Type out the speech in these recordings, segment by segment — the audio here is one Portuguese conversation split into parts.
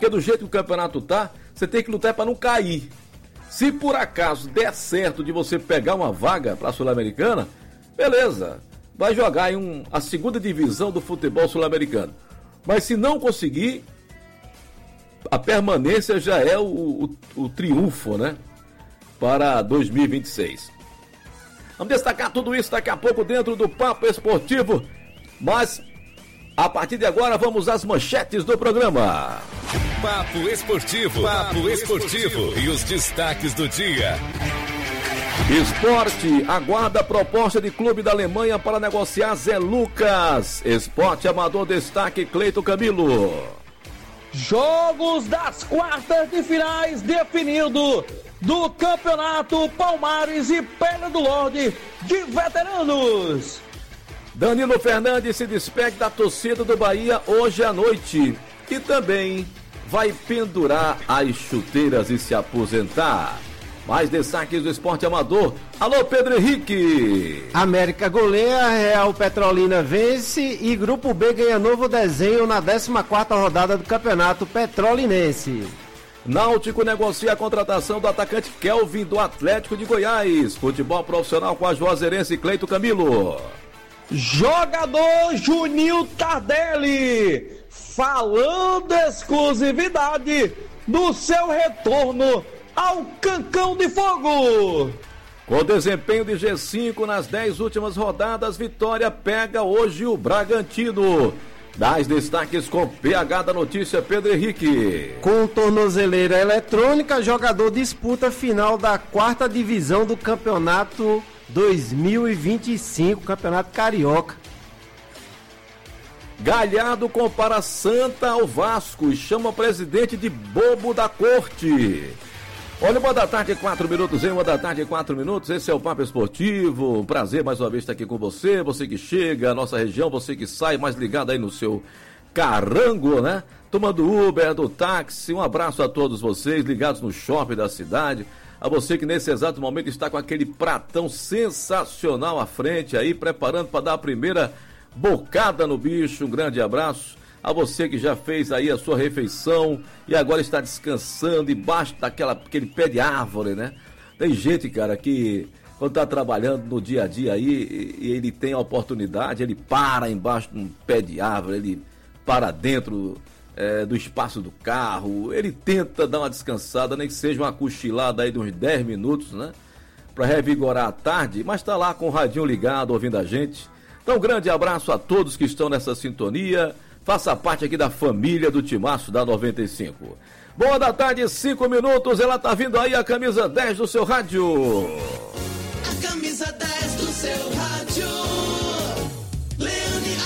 Porque do jeito que o campeonato tá, você tem que lutar para não cair. Se por acaso der certo de você pegar uma vaga para a Sul-Americana, beleza, vai jogar em a segunda divisão do futebol sul-americano. Mas se não conseguir, a permanência já é o triunfo, né? Para 2026. Vamos destacar tudo isso daqui a pouco dentro do Papo Esportivo. Mas, a partir de agora, vamos às manchetes do programa. Papo Esportivo. Papo Esportivo. E os destaques do dia. Esporte aguarda proposta de clube da Alemanha para negociar Zé Lucas. Esporte amador destaque Cleiton Camilo. Jogos das quartas de finais definido do Campeonato Palmares e Pedra do Lorde de veteranos. Danilo Fernandes se despede da torcida do Bahia hoje à noite e também vai pendurar as chuteiras e se aposentar. Mais destaques do esporte amador. Alô, Pedro Henrique. América goleia, Real Petrolina vence e Grupo B ganha novo desenho na 14ª rodada do Campeonato Petrolinense. Náutico negocia a contratação do atacante Kelvin do Atlético de Goiás. Futebol profissional com a Juazeirense Cleiton Camilo. Jogador Juninho Tardelli falando exclusividade do seu retorno ao Cancão de Fogo. Com desempenho de G5 nas 10 últimas rodadas, Vitória pega hoje o Bragantino. Das destaques com PH da notícia, Pedro Henrique. Com tornozeleira eletrônica, jogador disputa final da 4ª divisão do Campeonato 2025, Campeonato Carioca. Galhardo compara Santa ao Vasco e chama o presidente de bobo da corte. Olha, 1h 4 minutos, 1h 4 minutos, esse é o Papo Esportivo, um prazer mais uma vez estar aqui com você que chega à nossa região, você que sai mais ligado aí no seu carango, né? Tomando Uber, do táxi, um abraço a todos vocês ligados no shopping da cidade, a você que nesse exato momento está com aquele pratão sensacional à frente aí, preparando para dar a primeira bocada no bicho, um grande abraço. A você que já fez aí a sua refeição e agora está descansando embaixo daquele pé de árvore, né? Tem gente, cara, que quando está trabalhando no dia a dia aí e ele tem a oportunidade, ele para embaixo de um pé de árvore, ele para dentro do espaço do carro, ele tenta dar uma descansada, nem que seja uma cochilada aí de uns 10 minutos, né? Para revigorar a tarde, mas está lá com o radinho ligado, ouvindo a gente. Então, um grande abraço a todos que estão nessa sintonia. Faça parte aqui da família do Timaço da 95. Boa da tarde, 5 minutos. Ela tá vindo aí, a camisa 10 do seu rádio. A camisa 10 do seu rádio. Leane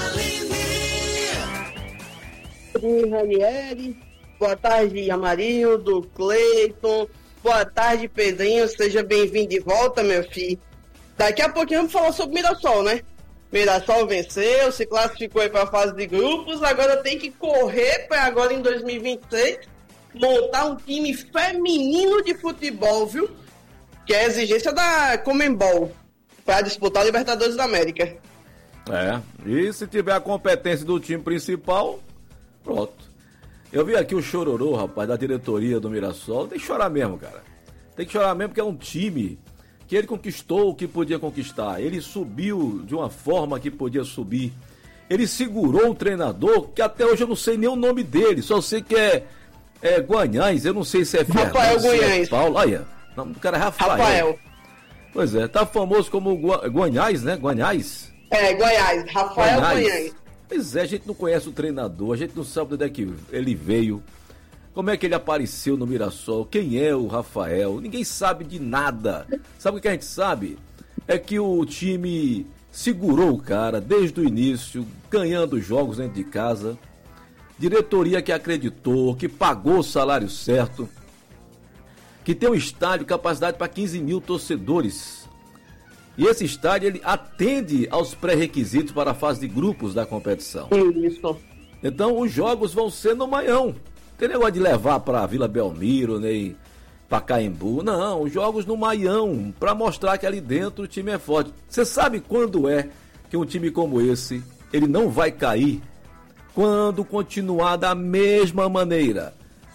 Aline. Ranieri. Boa tarde, Amarildo, Cleiton. Boa tarde, Pedrinho. Seja bem-vindo de volta, meu filho. Daqui a pouquinho vamos falar sobre Mirassol, né? Mirassol venceu, se classificou aí para a fase de grupos, agora tem que correr para agora em 2026 montar um time feminino de futebol, viu? Que é a exigência da Conmebol para disputar a Libertadores da América. E se tiver a competência do time principal, pronto. Eu vi aqui o chororô, rapaz, da diretoria do Mirassol. Tem que chorar mesmo, cara. Tem que chorar mesmo porque é um time que ele conquistou o que podia conquistar. Ele subiu de uma forma que podia subir. Ele segurou um treinador que até hoje eu não sei nem o nome dele. Só sei que é Guanhães. Eu não sei se é Rafael Guanhães. Paulo. Olha, o nome do cara é Rafael. Pois é, tá famoso como Guanhães, né? Guanhães. Goiás. Rafael Guanhães. Pois é, a gente não conhece o treinador. A gente não sabe de onde é que ele veio. Como é que ele apareceu no Mirassol? Quem é o Rafael? Ninguém sabe de nada. Sabe o que a gente sabe? É que o time segurou o cara desde o início, ganhando jogos dentro de casa. Diretoria que acreditou, que pagou o salário certo, que tem um estádio capacidade para 15 mil torcedores. E esse estádio ele atende aos pré-requisitos para a fase de grupos da competição. Isso. Então os jogos vão ser no Maião. Não tem negócio de levar para Vila Belmiro, nem para Caembu. Não, os jogos no Maião, para mostrar que ali dentro o time é forte. Você sabe quando é que um time como esse, ele não vai cair? Quando continuar da mesma maneira.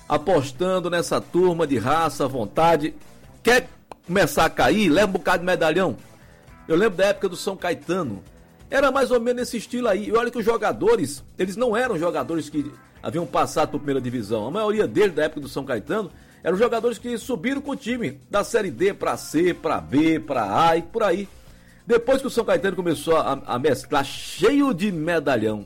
apostando nessa turma de raça, vontade. Quer começar a cair? Leva um bocado de medalhão. Eu lembro da época do São Caetano. Era mais ou menos nesse estilo aí. E olha que os jogadores, eles não eram jogadores que haviam passado por primeira divisão. A maioria deles, da época do São Caetano, eram jogadores que subiram com o time da Série D para C, para B, para A e por aí. Depois que o São Caetano começou a mesclar cheio de medalhão,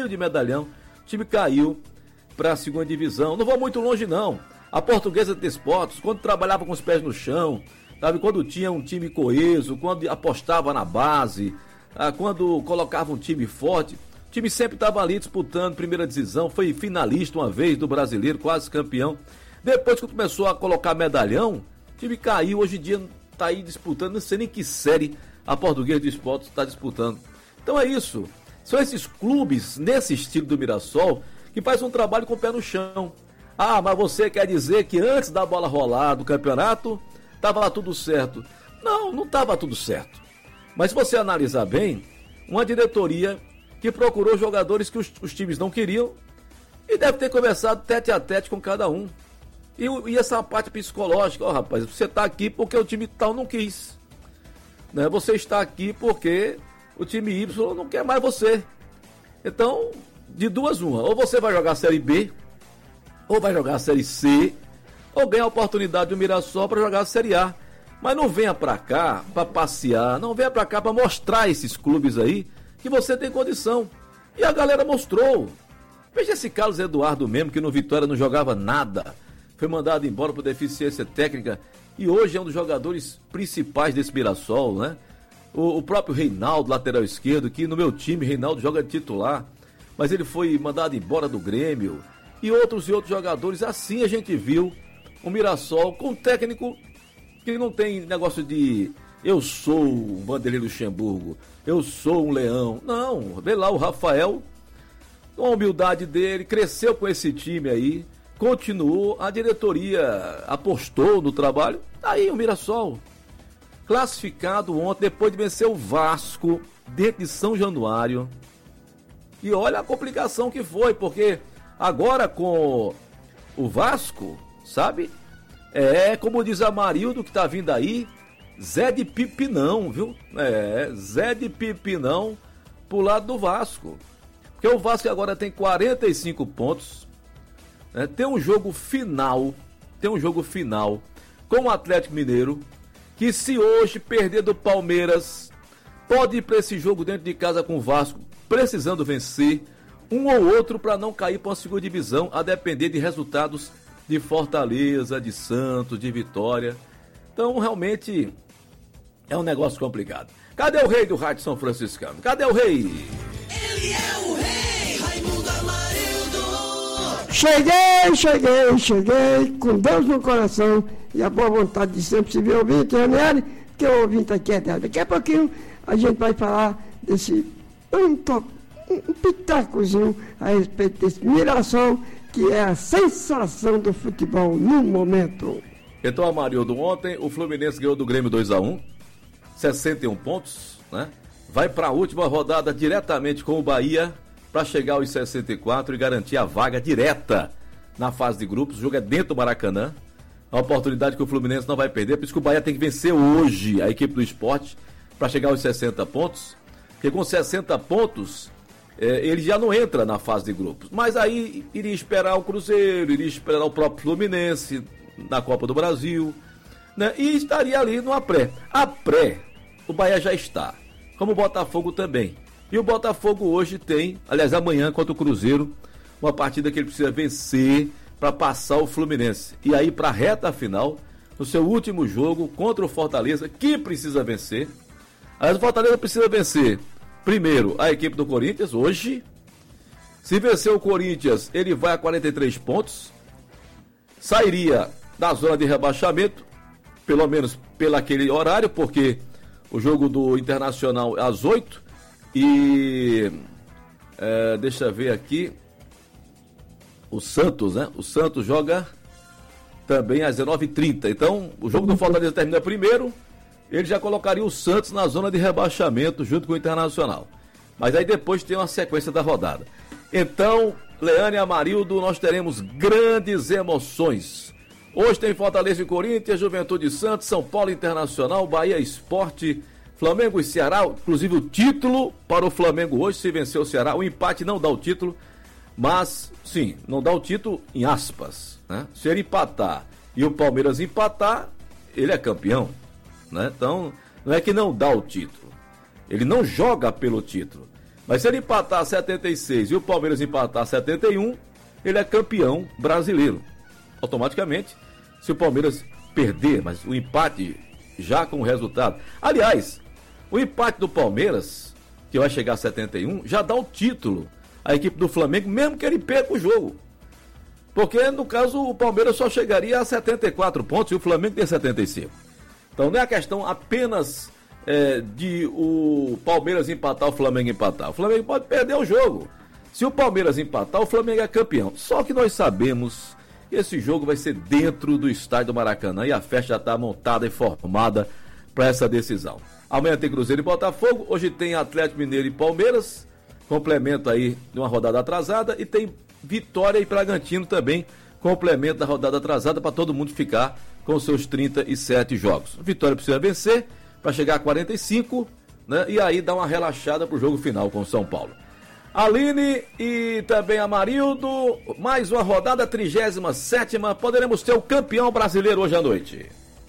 o time caiu para a segunda divisão. Não vou muito longe não. A Portuguesa de Desportos, quando trabalhava com os pés no chão, sabe, quando tinha um time coeso, quando apostava na base, quando colocava um time forte, o time sempre estava ali disputando primeira divisão, foi finalista uma vez do Brasileiro, quase campeão. Depois que começou a colocar medalhão, o time caiu, hoje em dia está aí disputando, não sei nem que série a Portuguesa de Esportes está disputando. Então é isso, são esses clubes nesse estilo do Mirassol que faz um trabalho com o pé no chão. Ah, mas você quer dizer que antes da bola rolar do campeonato, estava lá tudo certo? Não, não estava tudo certo. Mas se você analisar bem, uma diretoria que procurou jogadores que os times não queriam e deve ter conversado tete a tete com cada um. E essa parte psicológica, ó, rapaz, você está aqui porque o time tal não quis. Né? Você está aqui porque o time Y não quer mais você. Então, de duas uma, ou você vai jogar a Série B, ou vai jogar a Série C, ou ganha a oportunidade do Mirassol para jogar a Série A. Mas não venha para cá para passear, não venha para cá para mostrar esses clubes aí que você tem condição. E a galera mostrou. Veja esse Carlos Eduardo mesmo, que no Vitória não jogava nada. Foi mandado embora por deficiência técnica e hoje é um dos jogadores principais desse Mirassol, né? O próprio Reinaldo, lateral esquerdo, que no meu time, Reinaldo joga de titular, mas ele foi mandado embora do Grêmio. E outros jogadores, assim a gente viu o Mirassol com um técnico que não tem negócio de eu sou o Vanderlei Luxemburgo, eu sou um leão. Não, vê lá o Rafael, com a humildade dele, cresceu com esse time aí, continuou, a diretoria apostou no trabalho. Aí o Mirassol, classificado ontem, depois de vencer o Vasco, dentro de São Januário. E olha a complicação que foi, porque agora com o Vasco, sabe? Como diz Amarildo, que tá vindo aí, Zé de Pipinão, viu? Zé de Pipinão pro lado do Vasco. Porque o Vasco agora tem 45 pontos, né? Tem um jogo final com o Atlético Mineiro, que se hoje perder do Palmeiras, pode ir para esse jogo dentro de casa com o Vasco, precisando vencer um ou outro para não cair para uma segunda divisão, a depender de resultados de Fortaleza, de Santos, de Vitória. Então, realmente, é um negócio complicado. Cadê o rei do rádio São Franciscano? Cadê o rei? Ele é o rei, Raimundo Amarildo. Cheguei, com Deus no coração e a boa vontade de sempre se ver ouvinte, Ranieri, que o ouvinte aqui é dela. Daqui a pouquinho a gente vai falar desse um pitacozinho a respeito desse Mirassol, que é a sensação do futebol no momento. Então, Amarildo, ontem o Fluminense ganhou do Grêmio 2-1, 61 pontos, né? Vai para a última rodada diretamente com o Bahia para chegar aos 64 e garantir a vaga direta na fase de grupos. O jogo é dentro do Maracanã, uma oportunidade que o Fluminense não vai perder, por isso que o Bahia tem que vencer hoje a equipe do Sport para chegar aos 60 pontos, porque com 60 pontos ele já não entra na fase de grupos, mas aí iria esperar o Cruzeiro, iria esperar o próprio Fluminense na Copa do Brasil, né? E estaria ali numa pré. A pré, o Bahia já está, como o Botafogo também. E o Botafogo hoje tem, aliás, amanhã contra o Cruzeiro, uma partida que ele precisa vencer para passar o Fluminense. E aí para a reta final, no seu último jogo contra o Fortaleza, que precisa vencer. Aliás, o Fortaleza precisa vencer primeiro a equipe do Corinthians hoje. Se vencer o Corinthians, ele vai a 43 pontos. Sairia da zona de rebaixamento, pelo menos pelo aquele horário, porque o jogo do Internacional é às 8 e deixa eu ver aqui, o Santos, né? O Santos joga também às 19h30. Então, o jogo do Fortaleza termina primeiro, ele já colocaria o Santos na zona de rebaixamento junto com o Internacional. Mas aí depois tem uma sequência da rodada. Então, Leane e Amarildo, nós teremos grandes emoções. Hoje tem Fortaleza e Corinthians, Juventude e Santos, São Paulo Internacional, Bahia Esporte, Flamengo e Ceará. Inclusive o título para o Flamengo hoje, se vencer o Ceará. O empate não dá o título, mas sim, não dá o título em aspas, né? Se ele empatar e o Palmeiras empatar, ele é campeão, né? Então, não é que não dá o título, ele não joga pelo título. Mas se ele empatar 76 e o Palmeiras empatar 71, ele é campeão brasileiro. Automaticamente, se o Palmeiras perder, mas o empate já com o resultado. Aliás, o empate do Palmeiras, que vai chegar a 71, já dá o título à equipe do Flamengo, mesmo que ele perca o jogo. Porque, no caso, o Palmeiras só chegaria a 74 pontos e o Flamengo tem 75. Então, não é a questão apenas de o Palmeiras empatar, o Flamengo empatar. O Flamengo pode perder o jogo. Se o Palmeiras empatar, o Flamengo é campeão. Só que nós sabemos que esse jogo vai ser dentro do estádio do Maracanã e a festa já está montada e formada para essa decisão. Amanhã tem Cruzeiro e Botafogo, hoje tem Atlético Mineiro e Palmeiras, complemento aí de uma rodada atrasada, e tem Vitória e Bragantino também, complemento da rodada atrasada para todo mundo ficar com seus 37 jogos. Vitória precisa vencer para chegar a 45, né? E aí dar uma relaxada para o jogo final com o São Paulo. Aline e também Amarildo, mais uma rodada, 37ª, poderemos ter o campeão brasileiro hoje à noite.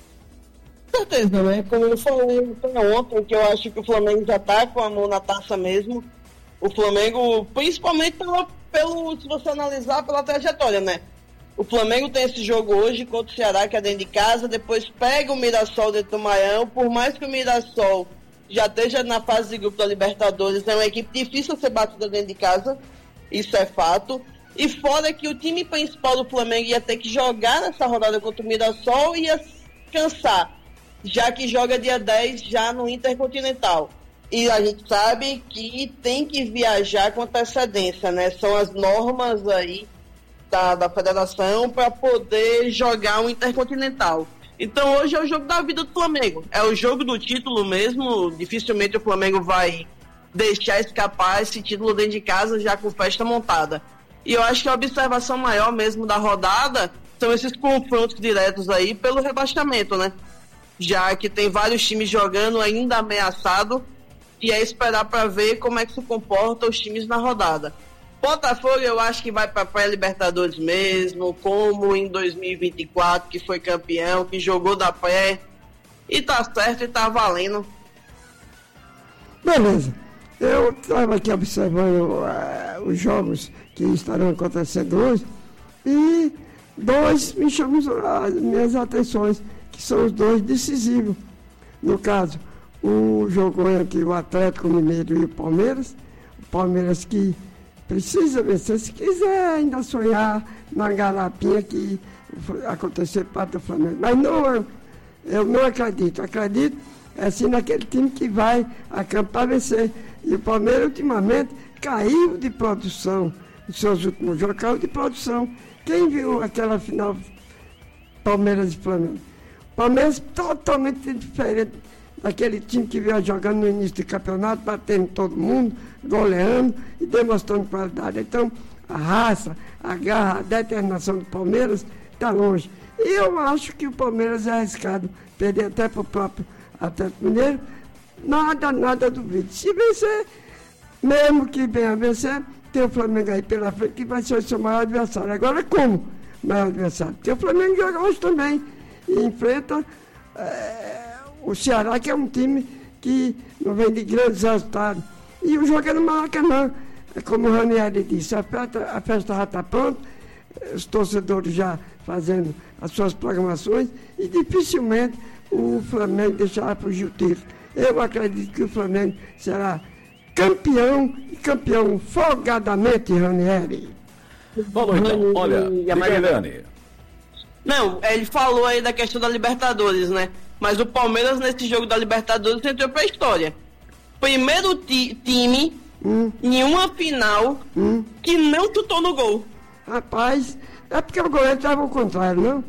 Com certeza, né? Como eu falei ontem, que eu acho que o Flamengo já tá com a mão na taça mesmo. O Flamengo, principalmente pelo se você analisar pela trajetória, né? O Flamengo tem esse jogo hoje contra o Ceará, que é dentro de casa, depois pega o Mirassol dentro do Maião. Por mais que o Mirassol já esteja na fase de grupo da Libertadores, é uma equipe difícil de ser batida dentro de casa, isso é fato. E fora que o time principal do Flamengo ia ter que jogar nessa rodada contra o Mirassol e ia cansar, já que joga dia 10 já no Intercontinental. E a gente sabe que tem que viajar com antecedência, né? São as normas aí da federação para poder jogar um Intercontinental. Então hoje é o jogo da vida do Flamengo. É o jogo do título mesmo. Dificilmente o Flamengo vai deixar escapar esse título dentro de casa já com festa montada. E eu acho que a observação maior mesmo da rodada são esses confrontos diretos aí pelo rebaixamento, né? Já que tem vários times jogando ainda ameaçado, e é esperar para ver como é que se comportam os times na rodada. Botafogo eu acho que vai para a pré-Libertadores mesmo, como em 2024, que foi campeão, que jogou da pré, e tá certo e tá valendo. Beleza. Eu estava aqui observando os jogos que estarão acontecendo hoje, e dois me chamam as minhas atenções, que são os dois decisivos. No caso, o jogo entre o Atlético Mineiro e o Palmeiras que precisa vencer, se quiser ainda sonhar na garapinha que aconteceu parte do Flamengo. Mas não, eu não acredito. Acredito assim naquele time que vai a campo para vencer. E o Palmeiras ultimamente caiu de produção. Nos seus últimos jogos caiu de produção. Quem viu aquela final Palmeiras e Flamengo? Palmeiras totalmente diferente daquele time que veio jogando no início do campeonato, batendo todo mundo, goleando e demonstrando qualidade. Então, a raça, a garra, a determinação do Palmeiras está longe. E eu acho que o Palmeiras é arriscado perder até para o próprio Atlético Mineiro. Nada duvido. Se vencer, mesmo que venha vencer, tem o Flamengo aí pela frente, que vai ser o seu maior adversário. Agora, como maior adversário? Tem o Flamengo joga hoje também e enfrenta o Ceará, que é um time que não vem de grandes resultados. E o jogo é no Maracanã. Como o Ranieri disse, a festa já está pronta, os torcedores já fazendo as suas programações, e dificilmente o Flamengo deixará fugir o título. Eu acredito que o Flamengo será campeão, e campeão folgadamente, Ranieri. Vamos então, olha, Mariane. Não, ele falou aí da questão da Libertadores, né? Mas o Palmeiras nesse jogo da Libertadores entrou pra história. Primeiro time em uma final que não chutou no gol. Rapaz, é porque o goleiro estava ao contrário, não?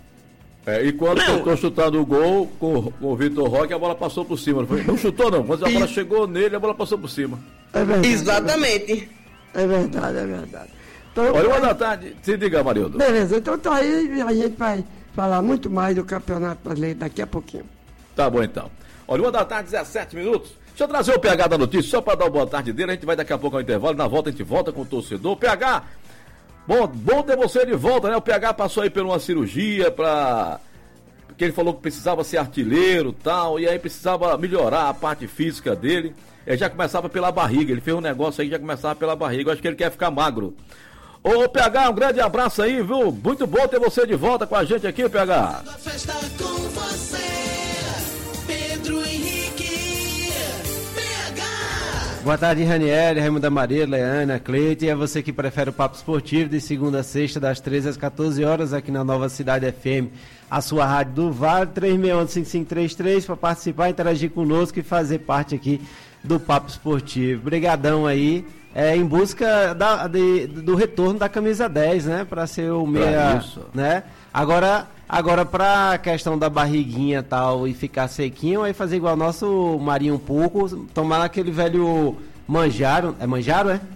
E quando tentou chutar no gol com o Vitor Roque, a bola passou por cima. Não chutou não, quando a bola chegou nele, a bola passou por cima. É verdade. Exatamente. É verdade. Então, Olha, 1 da tarde. Se diga, Marildo. beleza, então tá aí, a gente vai falar muito mais do Campeonato Brasileiro daqui a pouquinho. Tá bom, então. Olha, 1 da tarde, 17 minutos. Deixa eu trazer o PH da notícia, só para dar uma boa tarde dele. A gente vai daqui a pouco ao intervalo. Na volta a gente volta com o torcedor. PH, bom ter você de volta, né? O PH passou aí por uma cirurgia porque ele falou que precisava ser artilheiro e tal. E aí precisava melhorar a parte física dele. Ele já começava pela barriga. Ele fez um negócio aí que já começava pela barriga. Eu acho que ele quer ficar magro. Ô, PH, um grande abraço aí, viu? Muito bom ter você de volta com a gente aqui, PH. A festa com você, Pedro Henrique, PH. Boa tarde, Ranieri, Raimundo Maria, Leana, Cleite, e é você que prefere o Papo Esportivo de segunda a sexta, das 13 às 14 horas, aqui na Nova Cidade FM, a sua rádio do Vale, 361-5533, para participar, interagir conosco e fazer parte aqui do Papo Esportivo. Obrigadão aí. Em busca do retorno da camisa 10, né? Para ser o meia, né? Agora para a questão da barriguinha e tal e ficar sequinho, aí fazer igual o nosso Marinho um pouco, tomar aquele velho Manjaro, Manjaro, é?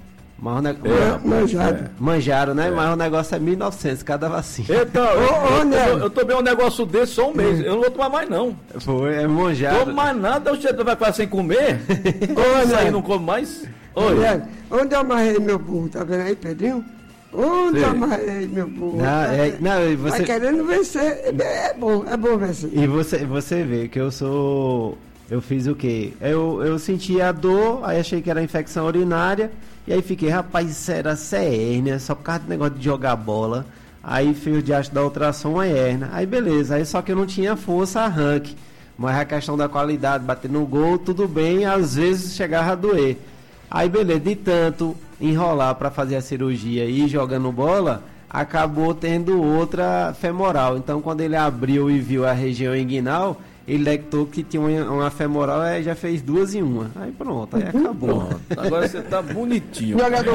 Manjaro, né? Mas o negócio é 1.900 cada vacina. Então, eu tomei um negócio desse só um mês. Eu não vou tomar mais, não. Foi, Manjaro. Não tomo mais nada, você vai ficar sem comer? Isso aí não come mais? Oi. Onde eu amarrei meu burro? Tá vendo aí, Pedrinho? Onde eu amarrei meu burro? Você... Tá querendo vencer. É bom vencer. E você vê que eu fiz o quê? Eu senti a dor, aí achei que era infecção urinária, e aí fiquei, rapaz, isso era hérnia, só por causa do negócio de jogar bola. Aí fiz o diacho da ultrassom, a hérnia. Aí beleza, aí só que eu não tinha força, arranque. Mas a questão da qualidade, bater no gol, tudo bem, às vezes chegava a doer. Aí beleza, de tanto enrolar para fazer a cirurgia e ir jogando bola, acabou tendo outra femoral. Então quando ele abriu e viu a região inguinal, ele detectou que tinha uma femoral e já fez 2 em 1. Aí pronto, aí acabou. Pronto, agora você tá bonitinho.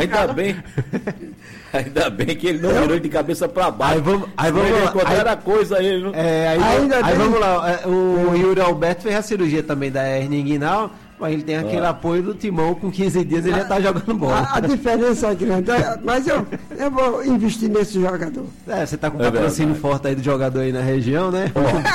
Ainda bem que ele não virou de cabeça para baixo. Aí vamos lá. Era coisa aí, viu? Aí vamos lá. O Yuri Alberto fez a cirurgia também da hernia inguinal. Mas ele tem aquele apoio do Timão, com 15 dias ele já tá jogando bola. A diferença é grande, mas eu vou investir nesse jogador. Você tá com patrocínio forte aí do jogador aí na região, né?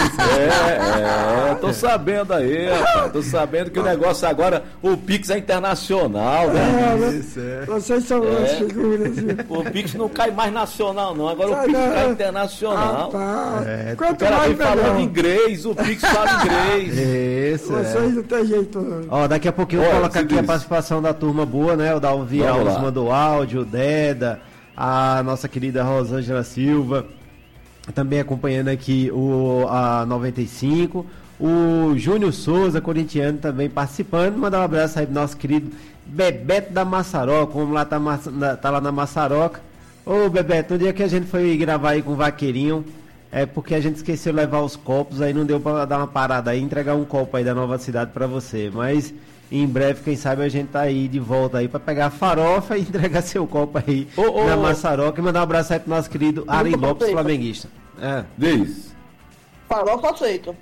Tô sabendo aí, rapaz. Tô sabendo que o negócio agora, o Pix é internacional, né? Vocês são as figuras. O Pix não cai mais nacional, não. Agora o Pix cai internacional. O cara vem falando inglês, o Pix fala inglês. Vocês não tem jeito, não. Daqui a pouquinho eu vou colocar aqui a participação da turma boa, né? O Dalvi Alves mandou áudio, o Deda, a nossa querida Rosângela Silva, também acompanhando aqui a 95, o Júnior Souza, corintiano, também participando. Mandar um abraço aí pro nosso querido Bebeto da Massaroca, como lá tá lá na Massaroca. Ô Bebeto, no dia que a gente foi gravar aí com o Vaqueirinho, é porque a gente esqueceu de levar os copos, aí não deu pra dar uma parada aí, entregar um copo aí da Nova Cidade pra você. Mas em breve, quem sabe, a gente tá aí de volta aí pra pegar a farofa e entregar seu copo aí na Massaroca. E mandar um abraço aí pro nosso querido Ari Lopes, flamenguista. Diz. Farofa aceito.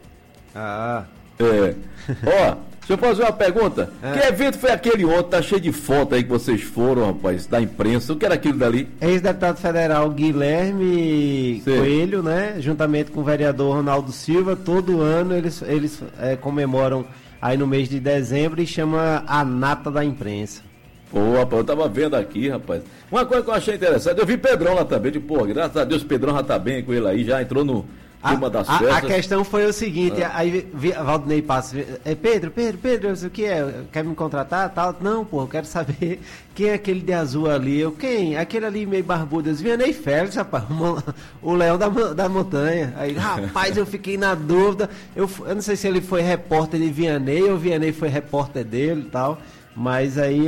Deixa eu fazer uma pergunta. Que evento foi aquele ontem? Tá cheio de foto aí que vocês foram, rapaz, da imprensa. O que era aquilo dali? Ex-deputado federal Guilherme Coelho, né? Juntamente com o vereador Ronaldo Silva, todo ano eles comemoram aí no mês de dezembro e chama a nata da imprensa. Rapaz, eu tava vendo aqui, rapaz. Uma coisa que eu achei interessante, eu vi Pedrão lá também, graças a Deus, Pedrão já tá bem com ele aí, já entrou no clima das festas. A questão foi o seguinte, aí Valdinei passa, Pedro, o que é? Quer me contratar? Tal? Não, eu quero saber quem é aquele de azul ali. Quem? Aquele ali meio barbudo. Vianney Félix, rapaz, o leão da montanha. Aí, rapaz, eu fiquei na dúvida. Eu não sei se ele foi repórter de Vianney ou Vianney foi repórter dele e tal. Mas aí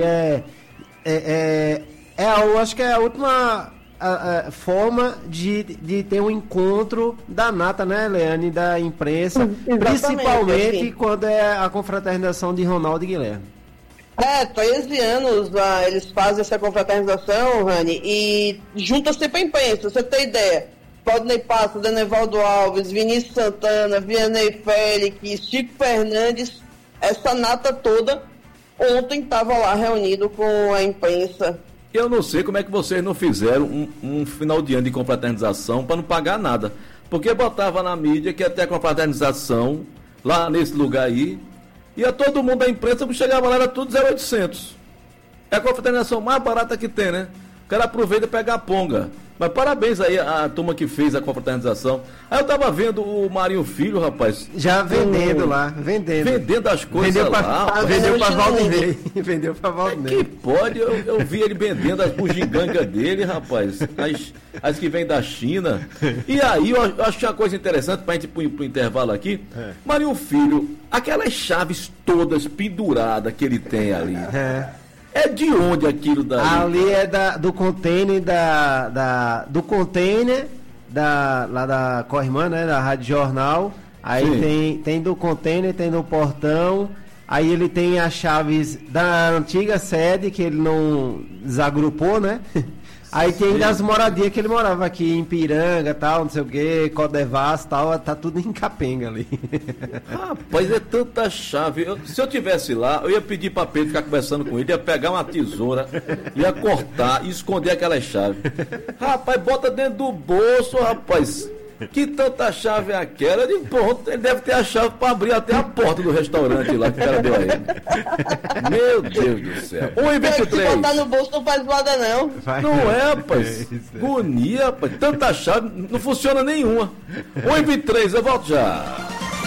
eu acho que é a última forma de ter um encontro da nata, né, Leane, da imprensa, principalmente assim, quando é a confraternização de Ronaldo e Guilherme. 13 anos eles fazem essa confraternização, Rani, e junta sempre a imprensa, você tem ideia. Valdinei Passa, Denevaldo Alves, Vinícius Santana, Vianney Félix, Chico Fernandes, essa nata toda ontem estava lá reunido com a imprensa Eu não sei como é que vocês não fizeram um final de ano de confraternização para não pagar nada. Porque botava na mídia que ia ter a confraternização lá nesse lugar aí. Ia todo mundo da imprensa, que chegava lá, era tudo 0,800. É a confraternização mais barata que tem, né? O cara aproveita e pega a ponga. Mas parabéns aí a turma que fez a confraternização. Aí eu tava vendo o Marinho Filho, rapaz. Já vendendo lá, vendendo. Vendendo as coisas vendeu lá. Vendeu pra Valdinei. Vendeu pra Valdinei. Que pode, eu vi ele vendendo as bugigangas dele, rapaz. As que vêm da China. E aí, eu acho que uma coisa interessante pra gente ir pro intervalo aqui. Marinho Filho, aquelas chaves todas penduradas que ele tem ali. É de onde aquilo daí? Ali é do container lá da Corrimã, né? Da Rádio Jornal. Aí tem do container, tem no portão. Aí ele tem as chaves da antiga sede, que ele não desagrupou, né? Aí tem das moradias que ele morava aqui em Piranga, tal, não sei o que, Codevas, tal, tá tudo em capenga ali. Rapaz, é tanta chave. Se eu tivesse lá, eu ia pedir pra Pedro ficar conversando com ele, ia pegar uma tesoura, ia cortar e esconder aquelas chaves. Rapaz, bota dentro do bolso, rapaz. Que tanta chave é aquela? De ponto, ele deve ter a chave para abrir até a porta do restaurante lá que o cara deu a ele. Meu Deus do céu. 1h23. Se botar no bolso não faz nada, não. Não é, rapaz. Agonia, rapaz. Tanta chave, não funciona nenhuma. 1h23, eu volto já.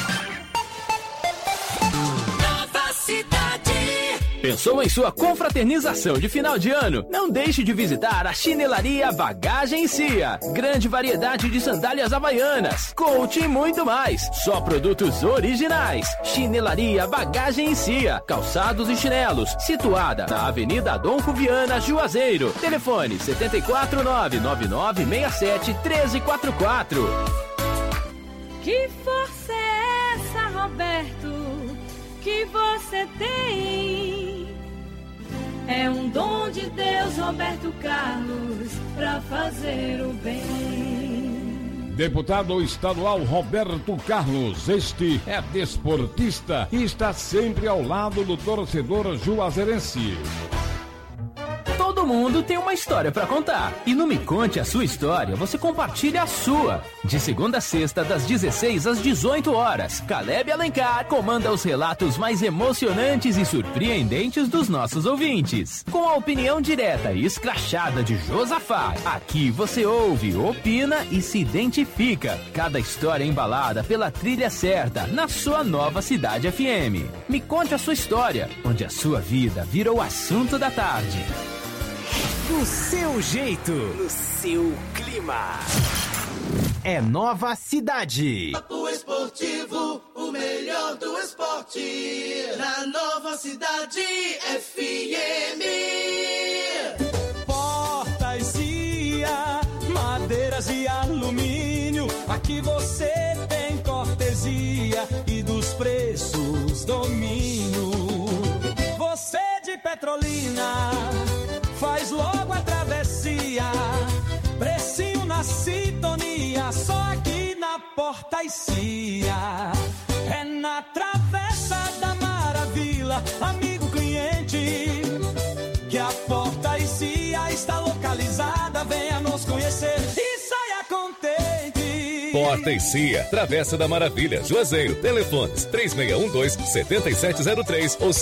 Pensou em sua confraternização de final de ano? Não deixe de visitar a Chinelaria Bagagem Cia. Grande variedade de sandálias havaianas, coach e muito mais. Só produtos originais. Chinelaria Bagagem Cia. Calçados e chinelos. Situada na Avenida Adolfo Viana, Juazeiro. Telefone 74999671344. Que força é essa, Roberto, que você tem? É um dom de Deus, Roberto Carlos, pra fazer o bem. Deputado estadual Roberto Carlos, este é desportista e está sempre ao lado do torcedor juazeirense. Todo mundo tem uma história pra contar. E no Me Conte a Sua História, você compartilha a sua. De segunda a sexta, das 16 às 18 horas. Caleb Alencar comanda os relatos mais emocionantes e surpreendentes dos nossos ouvintes. Com a opinião direta e escrachada de Josafá. Aqui você ouve, opina e se identifica. Cada história embalada pela trilha certa, na sua nova Cidade FM. Me Conte a Sua História, onde a sua vida virou assunto da tarde. Do seu jeito, no seu clima. É Nova Cidade. Papo Esportivo, o melhor do esporte. Na Nova Cidade FM. Portas Cia, madeiras e alumínio. Aqui você tem cortesia e dos preços domínio. Você de Petrolina faz logo a travessia, precinho na sintonia, só aqui na Porta Cia. É na Travessa da Maravilha, amigo cliente, que a Porta Cia está localizada, venha nos conhecer e saia contente. Porta Cia, Travessa da Maravilha, Juazeiro. Telefones 3612-7703 ou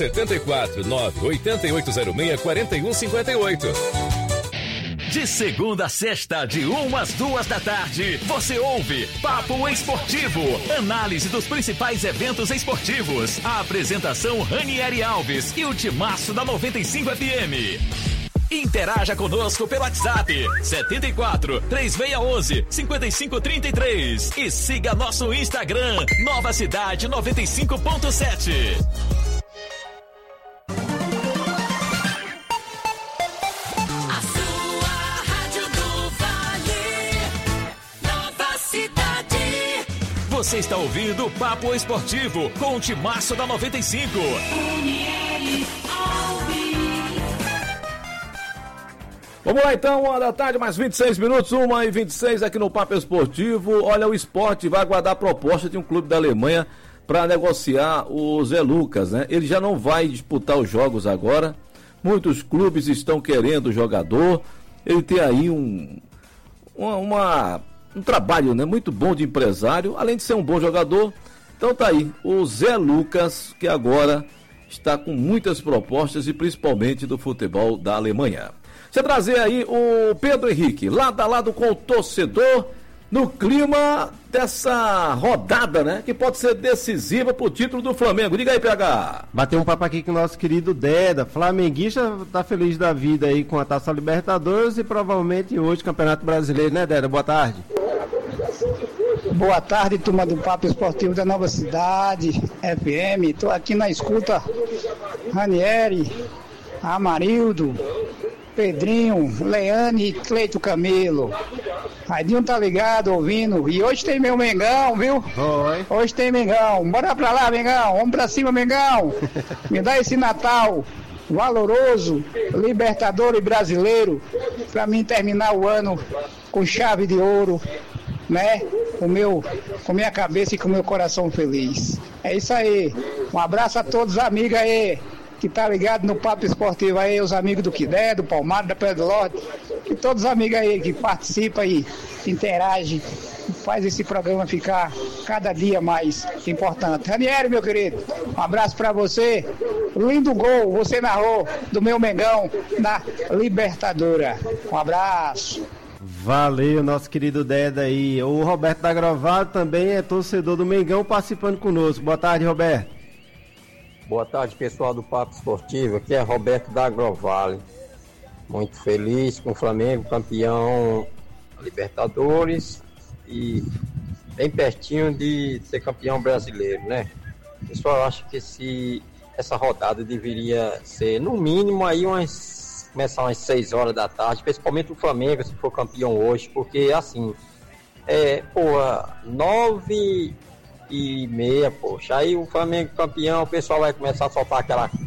749-8806-4158. De segunda a sexta, de 1 às 2 da tarde, você ouve Papo Esportivo. Análise dos principais eventos esportivos. A apresentação Ranieri Alves e o timaço da 95 FM. Interaja conosco pelo WhatsApp 74-3611-5533 e siga nosso Instagram, Nova Cidade 95.7. A sua rádio do Vale, Nova Cidade. Você está ouvindo o Papo Esportivo com o timaço da 95. Ranieri Alves. Vamos lá então, 1 da tarde, mais 26 minutos, 1h26 aqui no Papo Esportivo. Olha, o Sport vai aguardar a proposta de um clube da Alemanha para negociar o Zé Lucas, né? Ele já não vai disputar os jogos agora, muitos clubes estão querendo o jogador, ele tem aí um trabalho, né, muito bom de empresário, além de ser um bom jogador. Então tá aí, o Zé Lucas, que agora está com muitas propostas e principalmente do futebol da Alemanha. Você trazer aí o Pedro Henrique, lado a lado com o torcedor, no clima dessa rodada, né? Que pode ser decisiva pro título do Flamengo. Diga aí, PH. Bateu um papo aqui com o nosso querido Deda. Flamenguista tá feliz da vida aí com a Taça Libertadores e provavelmente hoje Campeonato Brasileiro, né, Deda? Boa tarde. Boa tarde, turma do Papo Esportivo da Nova Cidade, FM. Estou aqui na escuta. Ranieri, Amarildo, Pedrinho, Leane e Cleito Camelo. Raidinho tá ligado, ouvindo. E hoje tem meu Mengão, viu? Oi. Hoje tem Mengão. Bora pra lá, Mengão. Vamos pra cima, Mengão. Me dá esse Natal valoroso, Libertadores brasileiro, pra mim terminar o ano com chave de ouro, né? Com minha cabeça e com meu coração feliz. É isso aí. Um abraço a todos os amigos aí que tá ligado no Papo Esportivo aí, os amigos do Quidé, do Palmar, da Pedro Lorde, e todos os amigos aí que participam e interagem, faz esse programa ficar cada dia mais importante. Ranieri, meu querido, um abraço pra você. Lindo gol, você narrou do meu Mengão na Libertadora. Um abraço. Valeu, nosso querido Deda aí. O Roberto da Grovado também é torcedor do Mengão, participando conosco. Boa tarde, Roberto. Boa tarde, pessoal do Papo Esportivo. Aqui é Roberto da Agrovale. Muito feliz com o Flamengo campeão da Libertadores e bem pertinho de ser campeão brasileiro, né? Pessoal, acho que essa rodada deveria ser, no mínimo, aí começar umas 6 horas da tarde, principalmente o Flamengo, se for campeão hoje, porque assim, 9h30, poxa, aí o Flamengo campeão, o pessoal vai começar a soltar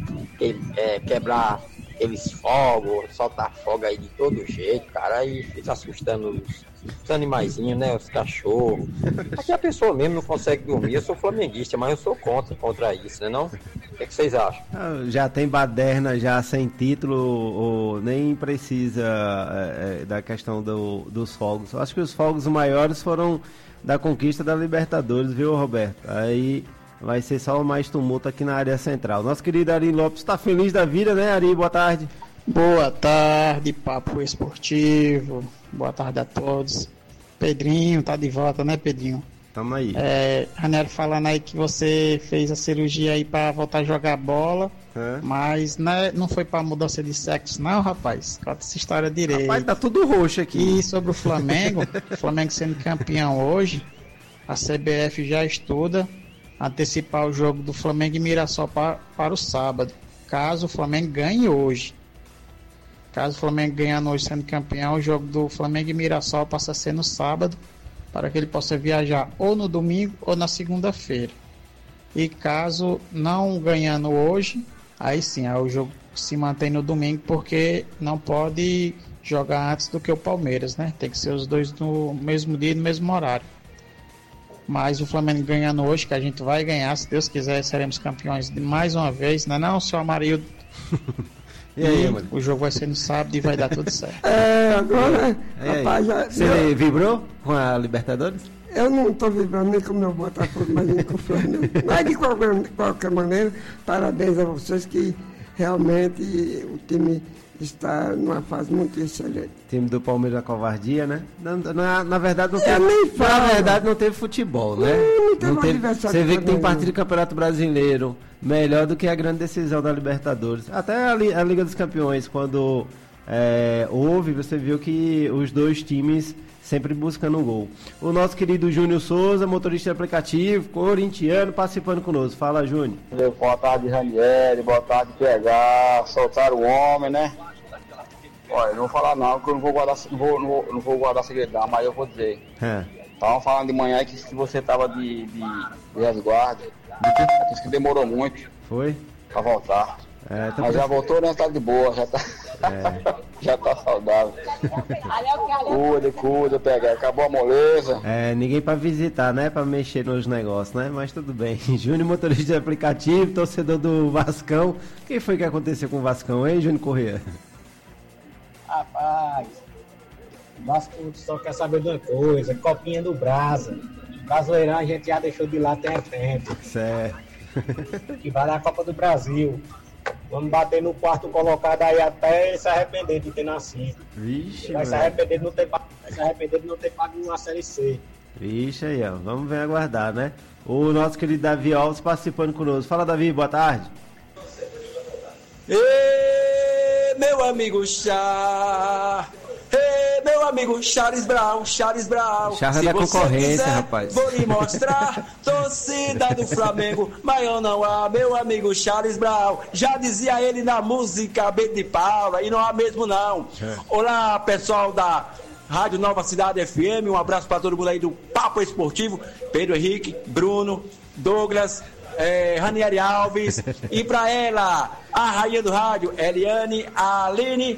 quebrar aqueles fogos, soltar fogo aí de todo jeito, cara, aí fica assustando os animaizinhos, né, os cachorros. Aqui a pessoa mesmo não consegue dormir. Eu sou flamenguista, mas eu sou contra isso, né não? O que vocês acham? Já tem baderna já sem título, ou nem precisa da questão dos fogos. Eu acho que os fogos maiores foram da conquista da Libertadores, viu, Roberto? Aí vai ser só mais tumulto aqui na área central. Nosso querido Ari Lopes está feliz da vida, né, Ari? Boa tarde. Boa tarde, Papo Esportivo. Boa tarde a todos. Pedrinho, tá de volta, né, Pedrinho? Tamo aí. Ranieri falando aí que você fez a cirurgia aí pra voltar a jogar bola, mas não foi pra mudança de sexo, não, rapaz. Conta essa história direito. Rapaz, tá tudo roxo aqui. E sobre o Flamengo, o Flamengo sendo campeão hoje, a CBF já estuda antecipar o jogo do Flamengo e Mirassol para o sábado, caso o Flamengo ganhe hoje. Caso o Flamengo ganhando hoje sendo campeão, o jogo do Flamengo e Mirassol passa a ser no sábado, para que ele possa viajar ou no domingo ou na segunda-feira. E caso não ganhando hoje, aí sim, aí o jogo se mantém no domingo, porque não pode jogar antes do que o Palmeiras, né? Tem que ser os dois no mesmo dia e no mesmo horário. Mas o Flamengo ganhando hoje, que a gente vai ganhar, se Deus quiser, seremos campeões de mais uma vez, não é não, seu Amarildo? E aí, o jogo vai ser no sábado e vai dar tudo certo. Agora, rapaz, você vibrou com a Libertadores? Eu não estou vibrando nem com o meu Botafogo, mas nem com o Flamengo. Mas de qualquer maneira, parabéns a vocês que realmente o time está numa fase muito excelente. Time do Palmeiras da covardia, né? Na verdade não teve. Na verdade não teve futebol, né? Não teve. Você vê que tem partido do Campeonato Brasileiro melhor do que a grande decisão da Libertadores. Até a Liga dos Campeões, quando houve, você viu que os dois times sempre buscando um gol. O nosso querido Júnior Souza, motorista de aplicativo, corintiano, participando conosco. Fala, Júnior. Boa tarde, Ranieri. Boa tarde, PH. Soltaram o homem, né? Olha, eu não vou falar não, que eu não vou guardar segredo, mas eu vou dizer. Estavam falando de manhã que você tava de resguardo. Diz que demorou muito. Foi? Pra voltar. Mas já voltou, né? Tá de boa, já tá. já tá saudável. Cuida, PH. Acabou a moleza. Ninguém pra visitar, né? Pra mexer nos negócios, né? Mas tudo bem. Júnior, motorista de aplicativo, torcedor do Vascão. O que foi que aconteceu com o Vascão, hein, Júnior Corrêa? Rapaz, o Vasco só quer saber de uma coisa, copinha do Brasa. Brasileirão a gente já deixou de lá tem tempo. Certo. Que vai na Copa do Brasil. Vamos bater no quarto colocado aí até ele se arrepender de ter nascido. Vixe, vai se arrepender de não ter pago uma Série C. Vixe aí, ó. Vamos ver aguardar, né? O nosso querido Davi Alves participando conosco. Fala, Davi, boa tarde. Ê, meu amigo Chá. Ê, meu amigo Charles Brown. Charles Se da você concorrência, quiser, rapaz. vou lhe mostrar. Torcida do Flamengo, maior não há, meu amigo Charles Brown. Já dizia ele na música Bento de Paula, e não há mesmo não. Olá, pessoal da Rádio Nova Cidade FM, um abraço para todo mundo aí do Papo Esportivo. Pedro Henrique, Bruno, Douglas, Ranieri Alves, e para ela, a rainha do rádio, Leane Aline,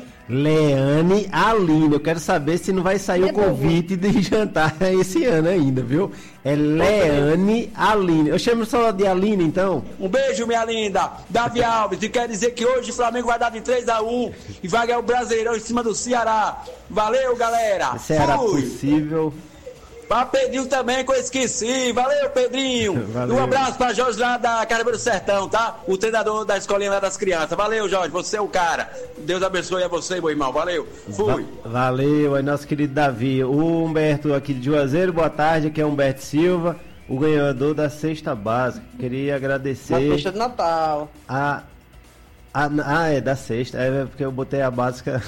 eu quero saber se não vai sair o convite de jantar esse ano ainda, viu? É Leane Aline. Eu chamo só de Aline, então. Um beijo, minha linda. Davi Alves, e quer dizer que hoje o Flamengo vai dar de 3-1 e vai ganhar o Brasileirão em cima do Ceará. Valeu, galera. Será possível? Pra Pedrinho também, que eu esqueci. Valeu, Pedrinho. Valeu. Um abraço pra Jorge lá da Carabeira do Sertão, tá? O treinador da escolinha lá das crianças. Valeu, Jorge, você é o cara. Deus abençoe a você, meu irmão. Valeu. Fui. Valeu, aí nosso querido Davi. O Humberto aqui de Juazeiro, boa tarde. Aqui é Humberto Silva, o ganhador da cesta básica. Queria agradecer. Da cesta de Natal. É da sexta, porque eu botei a básica.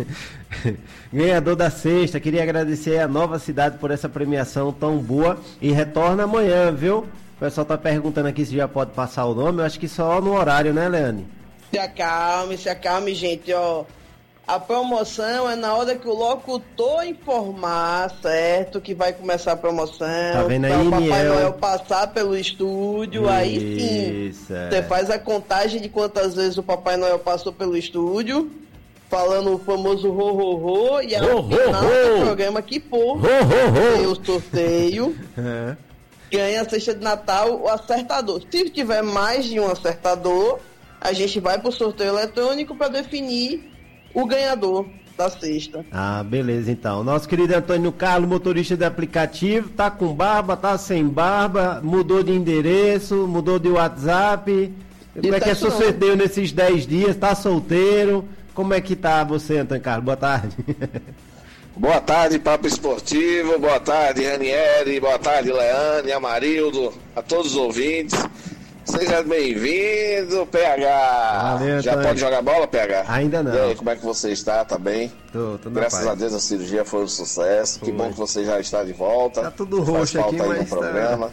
Ganhador da sexta, queria agradecer a Nova Cidade por essa premiação tão boa e retorna amanhã, viu? O pessoal tá perguntando aqui se já pode passar o nome, eu acho que só no horário, né, Leane? Se acalme, gente, ó. A promoção é na hora que o locutor informar, certo? Que vai começar a promoção. Tá vendo aí, o Papai Niel? Noel passar pelo estúdio, aí sim. Você faz a contagem de quantas vezes o Papai Noel passou pelo estúdio, falando o famoso ho, e ao final do programa que for o sorteio, ganha a cesta de Natal o acertador. Se tiver mais de um acertador, a gente vai pro sorteio eletrônico para definir o ganhador da sexta. Beleza, então. Nosso querido Antônio Carlos, motorista de aplicativo, tá com barba, tá sem barba, mudou de endereço, mudou de WhatsApp. Como é que é seu sorteio nesses 10 dias? Tá solteiro? Como é que tá você, Antônio Carlos? Boa tarde. Boa tarde, Papo Esportivo. Boa tarde, Ranieri. Boa tarde, Leane, Amarildo, a todos os ouvintes. Seja bem-vindo, PH. Valeu, já pode jogar bola, PH? Ainda não. E aí, como é que você está? Tá bem? Tô Graças a Deus a cirurgia foi um sucesso. Que bom que você já está de volta. Tá tudo roxo aqui, aí mas no programa.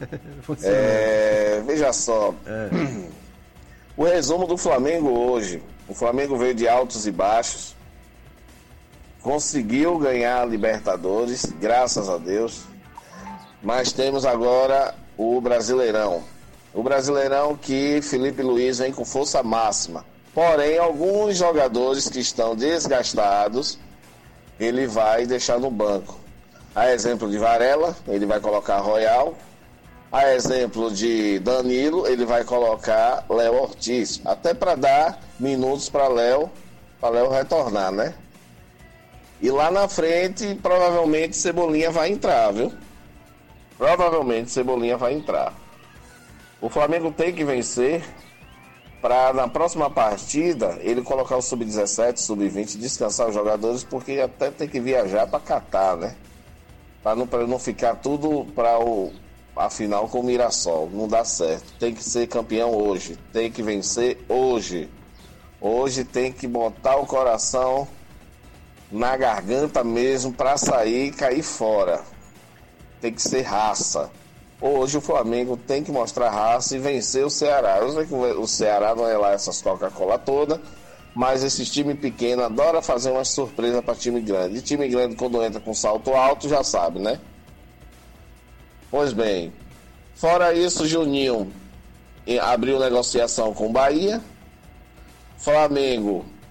Veja só. O resumo do Flamengo hoje. O Flamengo veio de altos e baixos. Conseguiu ganhar a Libertadores, graças a Deus. Mas temos agora o Brasileirão. O Brasileirão que Felipe Luiz vem com força máxima. Porém, alguns jogadores que estão desgastados, ele vai deixar no banco. A exemplo de Varela, ele vai colocar Royal. A exemplo de Danilo, ele vai colocar Léo Ortiz. Até para dar minutos para Léo retornar, né? E lá na frente, provavelmente Cebolinha vai entrar, viu? Provavelmente Cebolinha vai entrar. O Flamengo tem que vencer para na próxima partida ele colocar o sub-17, sub-20, descansar os jogadores, porque até tem que viajar para Catar, né? Para não ficar tudo para a final com o Mirassol. Não dá certo. Tem que ser campeão hoje. Tem que vencer hoje. Hoje tem que botar o coração na garganta mesmo para sair e cair fora. Tem que ser raça. Hoje o Flamengo tem que mostrar raça e vencer o Ceará. Eu sei que o Ceará não é lá essas Coca-Cola toda, mas esse time pequeno adora fazer uma surpresa para time grande. E time grande, quando entra com salto alto, já sabe, né? Pois bem, fora isso, Juninho abriu negociação com o Bahia. Flamengo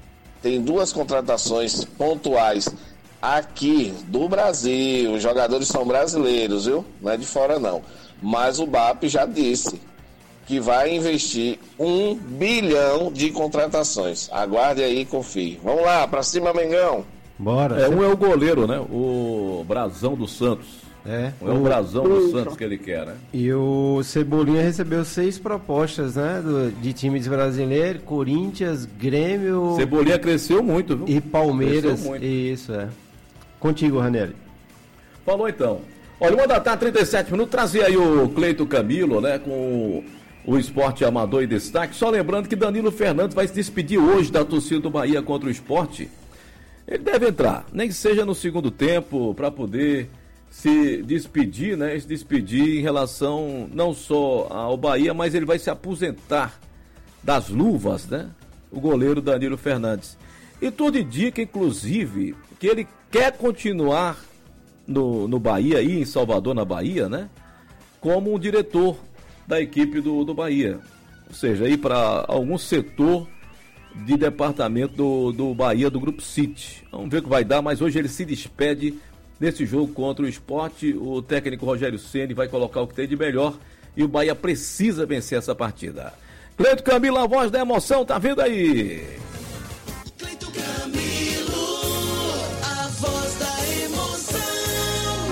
tem 2 contratações pontuais aqui do Brasil. Os jogadores são brasileiros, viu? Não é de fora não. Mas o BAP já disse que vai investir 1 bilhão de contratações. Aguarde aí e confie. Vamos lá, pra cima, Mengão. Bora. Um é o goleiro, né? O Brazão do Santos. É o Brazão do Santos que ele quer, né? E o Cebolinha recebeu 6 propostas, né? De times brasileiros, Corinthians, Grêmio... Cebolinha cresceu muito, viu? E Palmeiras. Isso, Contigo, Ranieri. Falou então. Olha, 1h, 37 minutos, trazer aí o Cleito Camilo, né? Com o Esporte Amador em destaque. Só lembrando que Danilo Fernandes vai se despedir hoje da torcida do Bahia contra o Sport. Ele deve entrar, nem que seja no segundo tempo, para poder se despedir, né? Se despedir em relação não só ao Bahia, mas ele vai se aposentar das luvas, né? O goleiro Danilo Fernandes. E tudo indica, inclusive, que ele quer continuar no Bahia, aí em Salvador, na Bahia, né? Como um diretor da equipe do Bahia. Ou seja, ir para algum setor de departamento do Bahia, do Grupo City. Vamos ver o que vai dar, mas hoje ele se despede nesse jogo contra o Sport. O técnico Rogério Ceni vai colocar o que tem de melhor e o Bahia precisa vencer essa partida. Cleito Camilo, a voz da emoção, tá vindo aí. Cleito Camilo, a voz da emoção.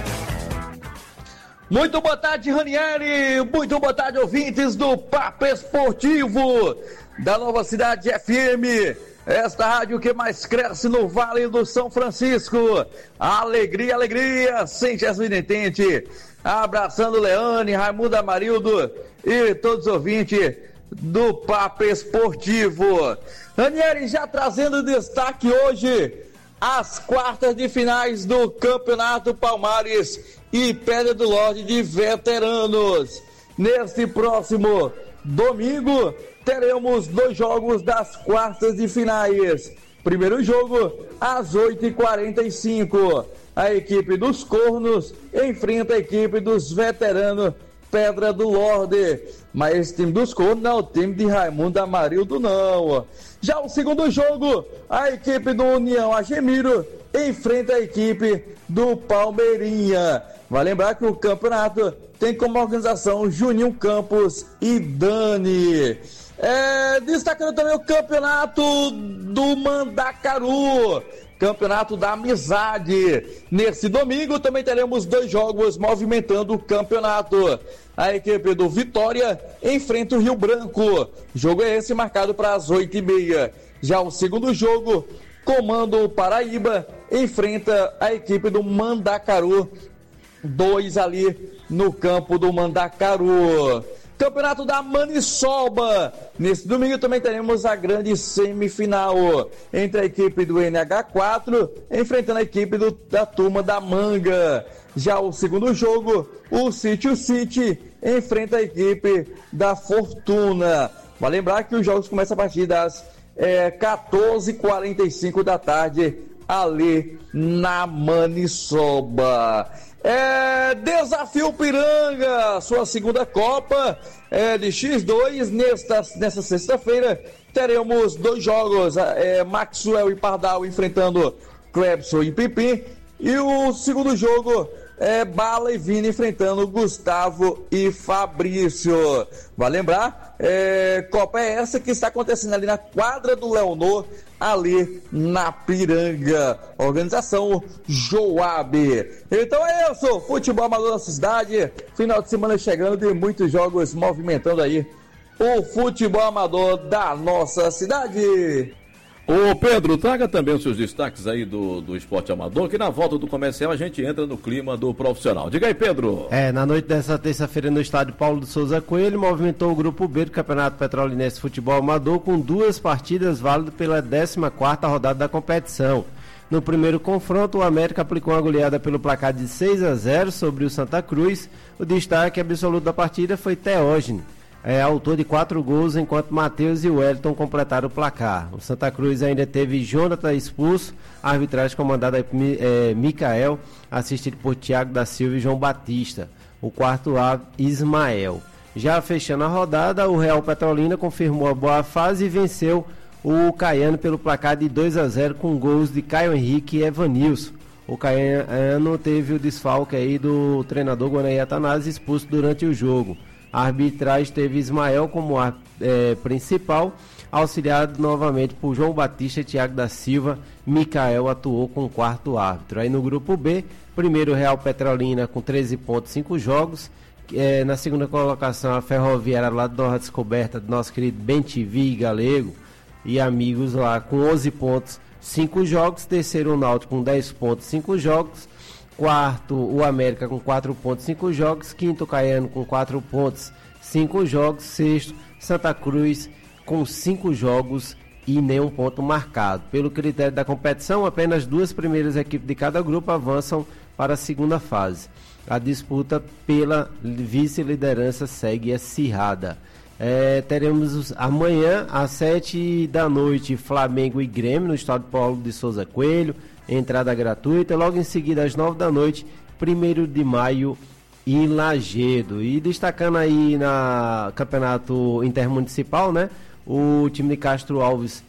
Muito boa tarde, Ranieri. Muito boa tarde, ouvintes do Papo Esportivo da Nova Cidade FM. Esta rádio que mais cresce no Vale do São Francisco. Alegria, alegria, sem Jesus Intente. Abraçando Leane, Raimundo Amarildo e todos os ouvintes do Papo Esportivo. Ranieri já trazendo destaque hoje as quartas de finais do Campeonato Palmares e Pedra do Lorde de Veteranos. Neste próximo domingo teremos 2 jogos das quartas de finais. Primeiro jogo às 8h45. A equipe dos Cornos enfrenta a equipe dos Veteranos Pedra do Lorde. Mas esse time dos Cornos não é o time de Raimundo Amarildo, não. Já o segundo jogo, a equipe do União Agemiro enfrenta a equipe do Palmeirinha. Vai lembrar que o campeonato tem como organização Juninho Campos e Dani. Destacando também o campeonato do Mandacaru, campeonato da amizade. Nesse domingo também teremos 2 jogos movimentando o campeonato. A equipe do Vitória enfrenta o Rio Branco. Jogo é esse marcado para as 8h30. Já o segundo jogo, Comando Paraíba enfrenta a equipe do Mandacaru. 2 ali no campo do Mandacaru. Campeonato da Maniçoba. Nesse domingo também teremos a grande semifinal entre a equipe do NH4 enfrentando a equipe da turma da Manga. Já o segundo jogo, o Sítio City enfrenta a equipe da Fortuna. Vai lembrar que os jogos começam a partir das 14h45 da tarde ali na Maniçoba. Desafio Piranga, sua segunda Copa de X2. Nessa sexta-feira teremos 2 jogos, Maxwell e Pardal enfrentando Clebson e Pipim, e o segundo jogo Bala e Vini enfrentando Gustavo e Fabrício. Vai lembrar, Copa é essa que está acontecendo ali na quadra do Leonor, ali na Piranga. Organização Joab. Então é isso, futebol amador da cidade. Final de semana chegando e muitos jogos movimentando aí o futebol amador da nossa cidade. Ô Pedro, traga também os seus destaques aí do esporte amador, que na volta do comercial a gente entra no clima do profissional. Diga aí, Pedro. Na noite dessa terça-feira no estádio Paulo de Souza Coelho, movimentou o grupo B do Campeonato Petrolinense Futebol Amador com 2 partidas válidas pela 14ª rodada da competição. No primeiro confronto, o América aplicou uma goleada pelo placar de 6-0 sobre o Santa Cruz. O destaque absoluto da partida foi Teógenes, autor de 4 gols, enquanto Matheus e Wellington completaram o placar. O Santa Cruz ainda teve Jonathan expulso, a arbitragem comandada por Micael, assistido por Thiago da Silva e João Batista. O quarto árbitro, Ismael. Já fechando a rodada, o Real Petrolina confirmou a boa fase e venceu o Caiano pelo placar de 2-0 com gols de Caio Henrique e Evanilson. O Caiano teve o desfalque aí do treinador Guanaí Atanásio, expulso durante o jogo. A arbitragem teve Ismael como principal, auxiliado novamente por João Batista e Thiago da Silva. Micael atuou com o quarto árbitro. Aí no grupo B, primeiro Real Petrolina com 13 pontos, 5 jogos. Na segunda colocação, a Ferroviária lá do Nova Descoberta, do nosso querido Bentivi Galego e amigos lá com 11 pontos, 5 jogos. Terceiro, o Náutico com 10 pontos, 5 jogos. Quarto, o América com 4 pontos, 5 jogos. Quinto, o Caiano com 4 pontos, 5 jogos. Sexto, Santa Cruz com 5 jogos e nenhum ponto marcado. Pelo critério da competição, apenas 2 primeiras equipes de cada grupo avançam para a segunda fase. A disputa pela vice-liderança segue acirrada. Teremos amanhã, às 7 da noite, Flamengo e Grêmio, no estádio Paulo de Souza Coelho, entrada gratuita. Logo em seguida, às 9 da noite, 1º de maio, em Lagedo. E destacando aí na campeonato intermunicipal, né? O time de Castro Alves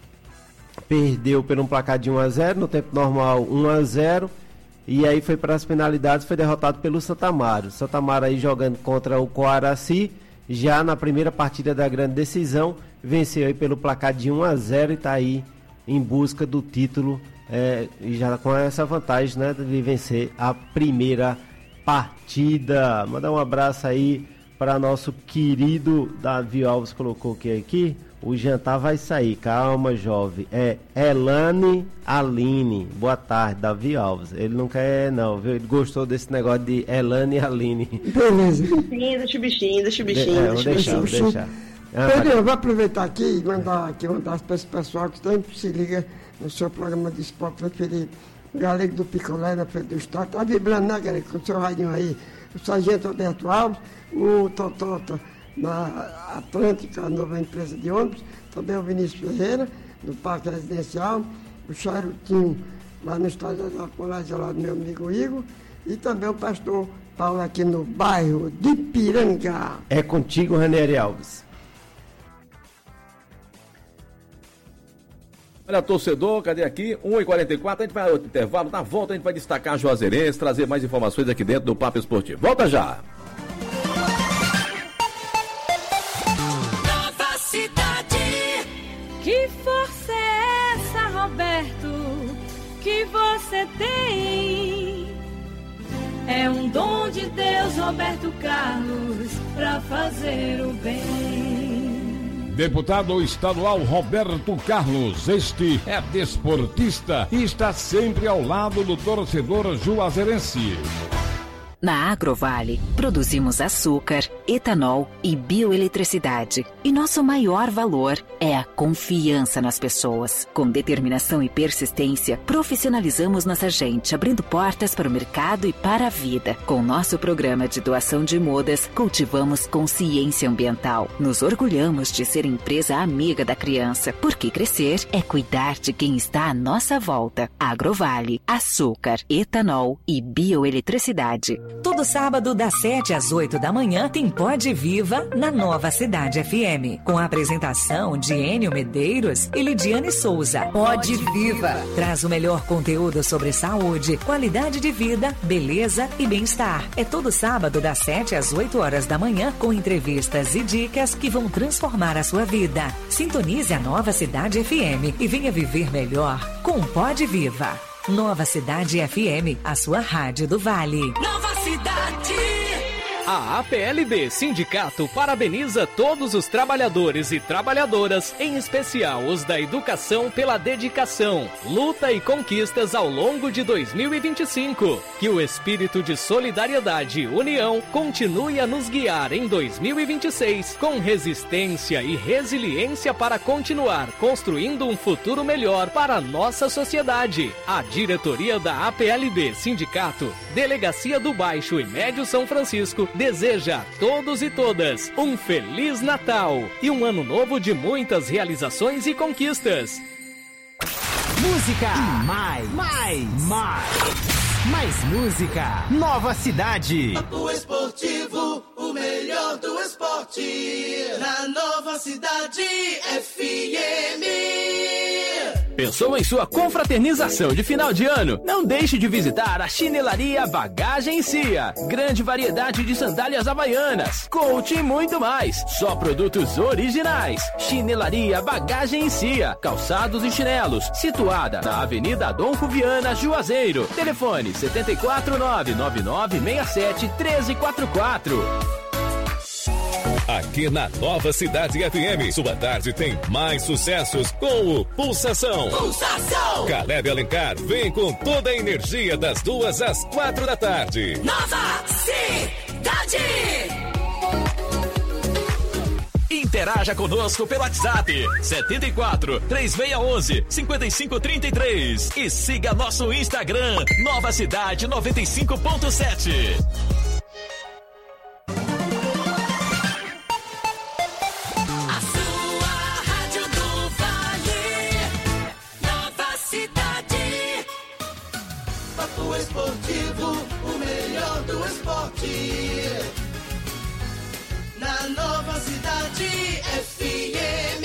perdeu por um placar de 1-0, no tempo normal 1-0. E aí foi para as penalidades, foi derrotado pelo Santa Amaro. O Santa Amaro aí jogando contra o Coaraci, já na primeira partida da grande decisão, venceu aí pelo placar de 1-0 e está aí em busca do título, já com essa vantagem, né, de vencer a primeira partida. Mandar um abraço aí para nosso querido Davi Alves, colocou aqui. O jantar vai sair, calma, jovem. Elane Aline. Boa tarde, Davi Alves. Ele não quer, não, viu? Ele gostou desse negócio de Elane Aline. Beleza. Deixa o bichinho. Vou deixar. Pedro, eu vou aproveitar aqui e mandar para esse pessoal que sempre se liga no seu programa de esporte preferido. O Galego do Picolé, na frente do estado. Tá vibrando, né, Galego? Com o seu radinho aí. O Sargento Alberto Alves, o Totota na Atlântica, a nova empresa de ônibus, também o Vinícius Ferreira, do Parque Residencial, o Charutinho, lá no estádio da Colégio, lá do meu amigo Igor, e também o pastor Paulo aqui no bairro de Piranga. É contigo, Ranieri Alves. Olha, torcedor, cadê aqui? 1h44, a gente vai ao intervalo. Na volta a gente vai destacar a Juazeirense, trazer mais informações aqui dentro do Papo Esportivo. Volta já! Nova Cidade. Que força é essa, Roberto, que você tem? É um dom de Deus, Roberto Carlos, pra fazer o bem. Deputado estadual Roberto Carlos, este é desportista e está sempre ao lado do torcedor juazeirense. Na Agrovale, produzimos açúcar, etanol e bioeletricidade. E nosso maior valor é a confiança nas pessoas. Com determinação e persistência, profissionalizamos nossa gente, abrindo portas para o mercado e para a vida. Com nosso programa de doação de mudas, cultivamos consciência ambiental. Nos orgulhamos de ser empresa amiga da criança, porque crescer é cuidar de quem está à nossa volta. Agrovale, açúcar, etanol e bioeletricidade. Todo sábado, das 7 às 8 da manhã, tem Pode Viva na Nova Cidade FM, com a apresentação de Enio Medeiros e Lidiane Souza. Pode Viva traz o melhor conteúdo sobre saúde, qualidade de vida, beleza e bem-estar. É todo sábado, das 7 às 8 horas da manhã, com entrevistas e dicas que vão transformar a sua vida. Sintonize a Nova Cidade FM e venha viver melhor com Pode Viva. Nova Cidade FM, a sua rádio do Vale. Nova Cidade. A APLB Sindicato parabeniza todos os trabalhadores e trabalhadoras, em especial os da educação, pela dedicação, luta e conquistas ao longo de 2025. Que o espírito de solidariedade e união continue a nos guiar em 2026, com resistência e resiliência para continuar construindo um futuro melhor para a nossa sociedade. A diretoria da APLB Sindicato, Delegacia do Baixo e Médio São Francisco, deseja a todos e todas um Feliz Natal e um ano novo de muitas realizações e conquistas. Música, mais música, Nova Cidade. Papo Esportivo, o melhor melhor do esporte. Na Nova Cidade FM. Pensou em sua confraternização de final de ano? Não deixe de visitar a Chinelaria Bagagem Cia. Grande variedade de sandálias havaianas, coach e muito mais. Só produtos originais. Chinelaria Bagagem Cia. Calçados e chinelos. Situada na Avenida Adolfo Viana, Juazeiro. Telefone 749-9967-1344. Aqui na Nova Cidade FM, sua tarde tem mais sucessos com o Pulsação. Pulsação! Caleb Alencar vem com toda a energia das 2 às 4 da tarde. Nova Cidade! Interaja conosco pelo WhatsApp 74 3611 5533 e siga nosso Instagram Nova Cidade 95.7. Esportivo, o melhor do esporte. Na Nova Cidade FM.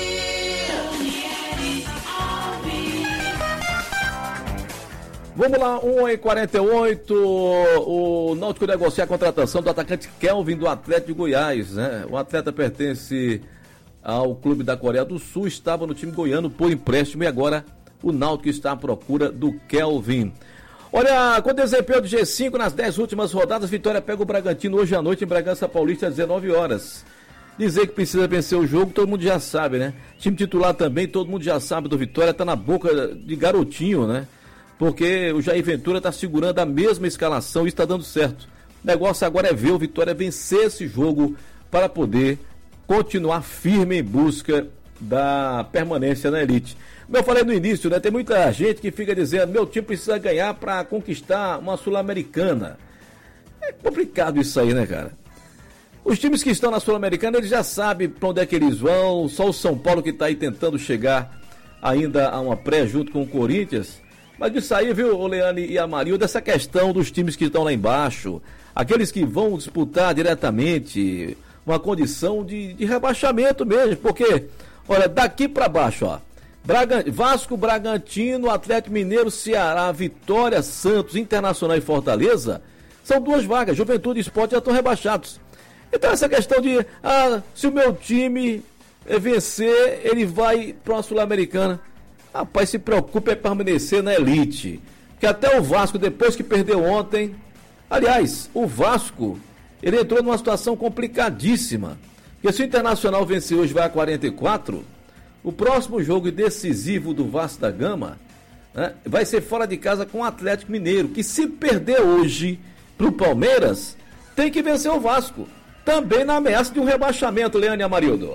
Vamos lá, 1h48. O Náutico negocia a contratação do atacante Kelvin do Atlético de Goiás, né? O atleta pertence ao clube da Coreia do Sul, estava no time goiano por empréstimo e agora o Náutico está à procura do Kelvin. Olha, com desempenho do G5 nas 10 últimas rodadas, Vitória pega o Bragantino hoje à noite em Bragança Paulista às 19 horas. Dizer que precisa vencer o jogo, todo mundo já sabe, né? Time titular também, todo mundo já sabe do Vitória, tá na boca de garotinho, né? Porque o Jair Ventura tá segurando a mesma escalação e está dando certo. O negócio agora é ver o Vitória vencer esse jogo para poder continuar firme em busca da permanência na elite. Como eu falei no início, né? Tem muita gente que fica dizendo, meu time precisa ganhar para conquistar uma Sul-Americana. É complicado isso aí, né, cara? Os times que estão na Sul-Americana, eles já sabem para onde é que eles vão. Só o São Paulo que está aí tentando chegar ainda a uma pré junto com o Corinthians. Mas isso aí, viu, o Leane e a Marinho, dessa questão dos times que estão lá embaixo, aqueles que vão disputar diretamente uma condição de rebaixamento mesmo, porque, olha, daqui para baixo, ó, Vasco, Bragantino, Atlético Mineiro, Ceará, Vitória, Santos, Internacional e Fortaleza, são 2 vagas. Juventude e Sport já estão rebaixados. Então essa questão de, se o meu time vencer, ele vai para uma Sul-Americana. Rapaz, se preocupe é permanecer na elite. Que até o Vasco, depois que perdeu ontem, aliás, o Vasco, ele entrou numa situação complicadíssima. Porque se o Internacional vencer hoje, vai a 44, o próximo jogo decisivo do Vasco da Gama, né, vai ser fora de casa com o Atlético Mineiro, que se perder hoje para o Palmeiras, tem que vencer o Vasco. Também na ameaça de um rebaixamento, Leane Amarildo.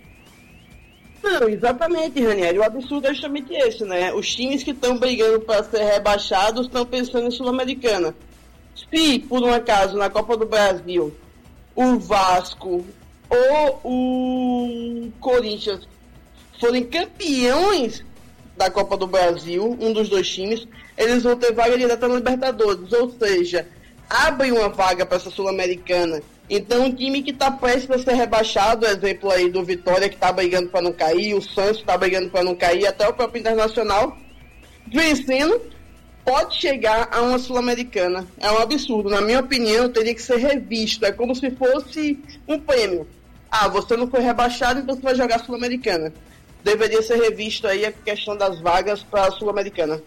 Não, exatamente, Ranieri. O absurdo é justamente esse, né? Os times que estão brigando para ser rebaixados estão pensando em Sul-Americana. Se, por um acaso, na Copa do Brasil, o Vasco ou o Corinthians forem campeões da Copa do Brasil, um dos 2 times, eles vão ter vaga direta na Libertadores, ou seja, abre uma vaga para essa Sul-Americana. Então, um time que está prestes a ser rebaixado, exemplo aí do Vitória, que está brigando para não cair, o Santos está brigando para não cair, até o próprio Internacional, vencendo, pode chegar a uma Sul-Americana. É um absurdo. Na minha opinião, teria que ser revisto. É como se fosse um prêmio. Você não foi rebaixado, então você vai jogar Sul-Americana. Deveria ser revisto aí a questão das vagas para a Sul-Americana.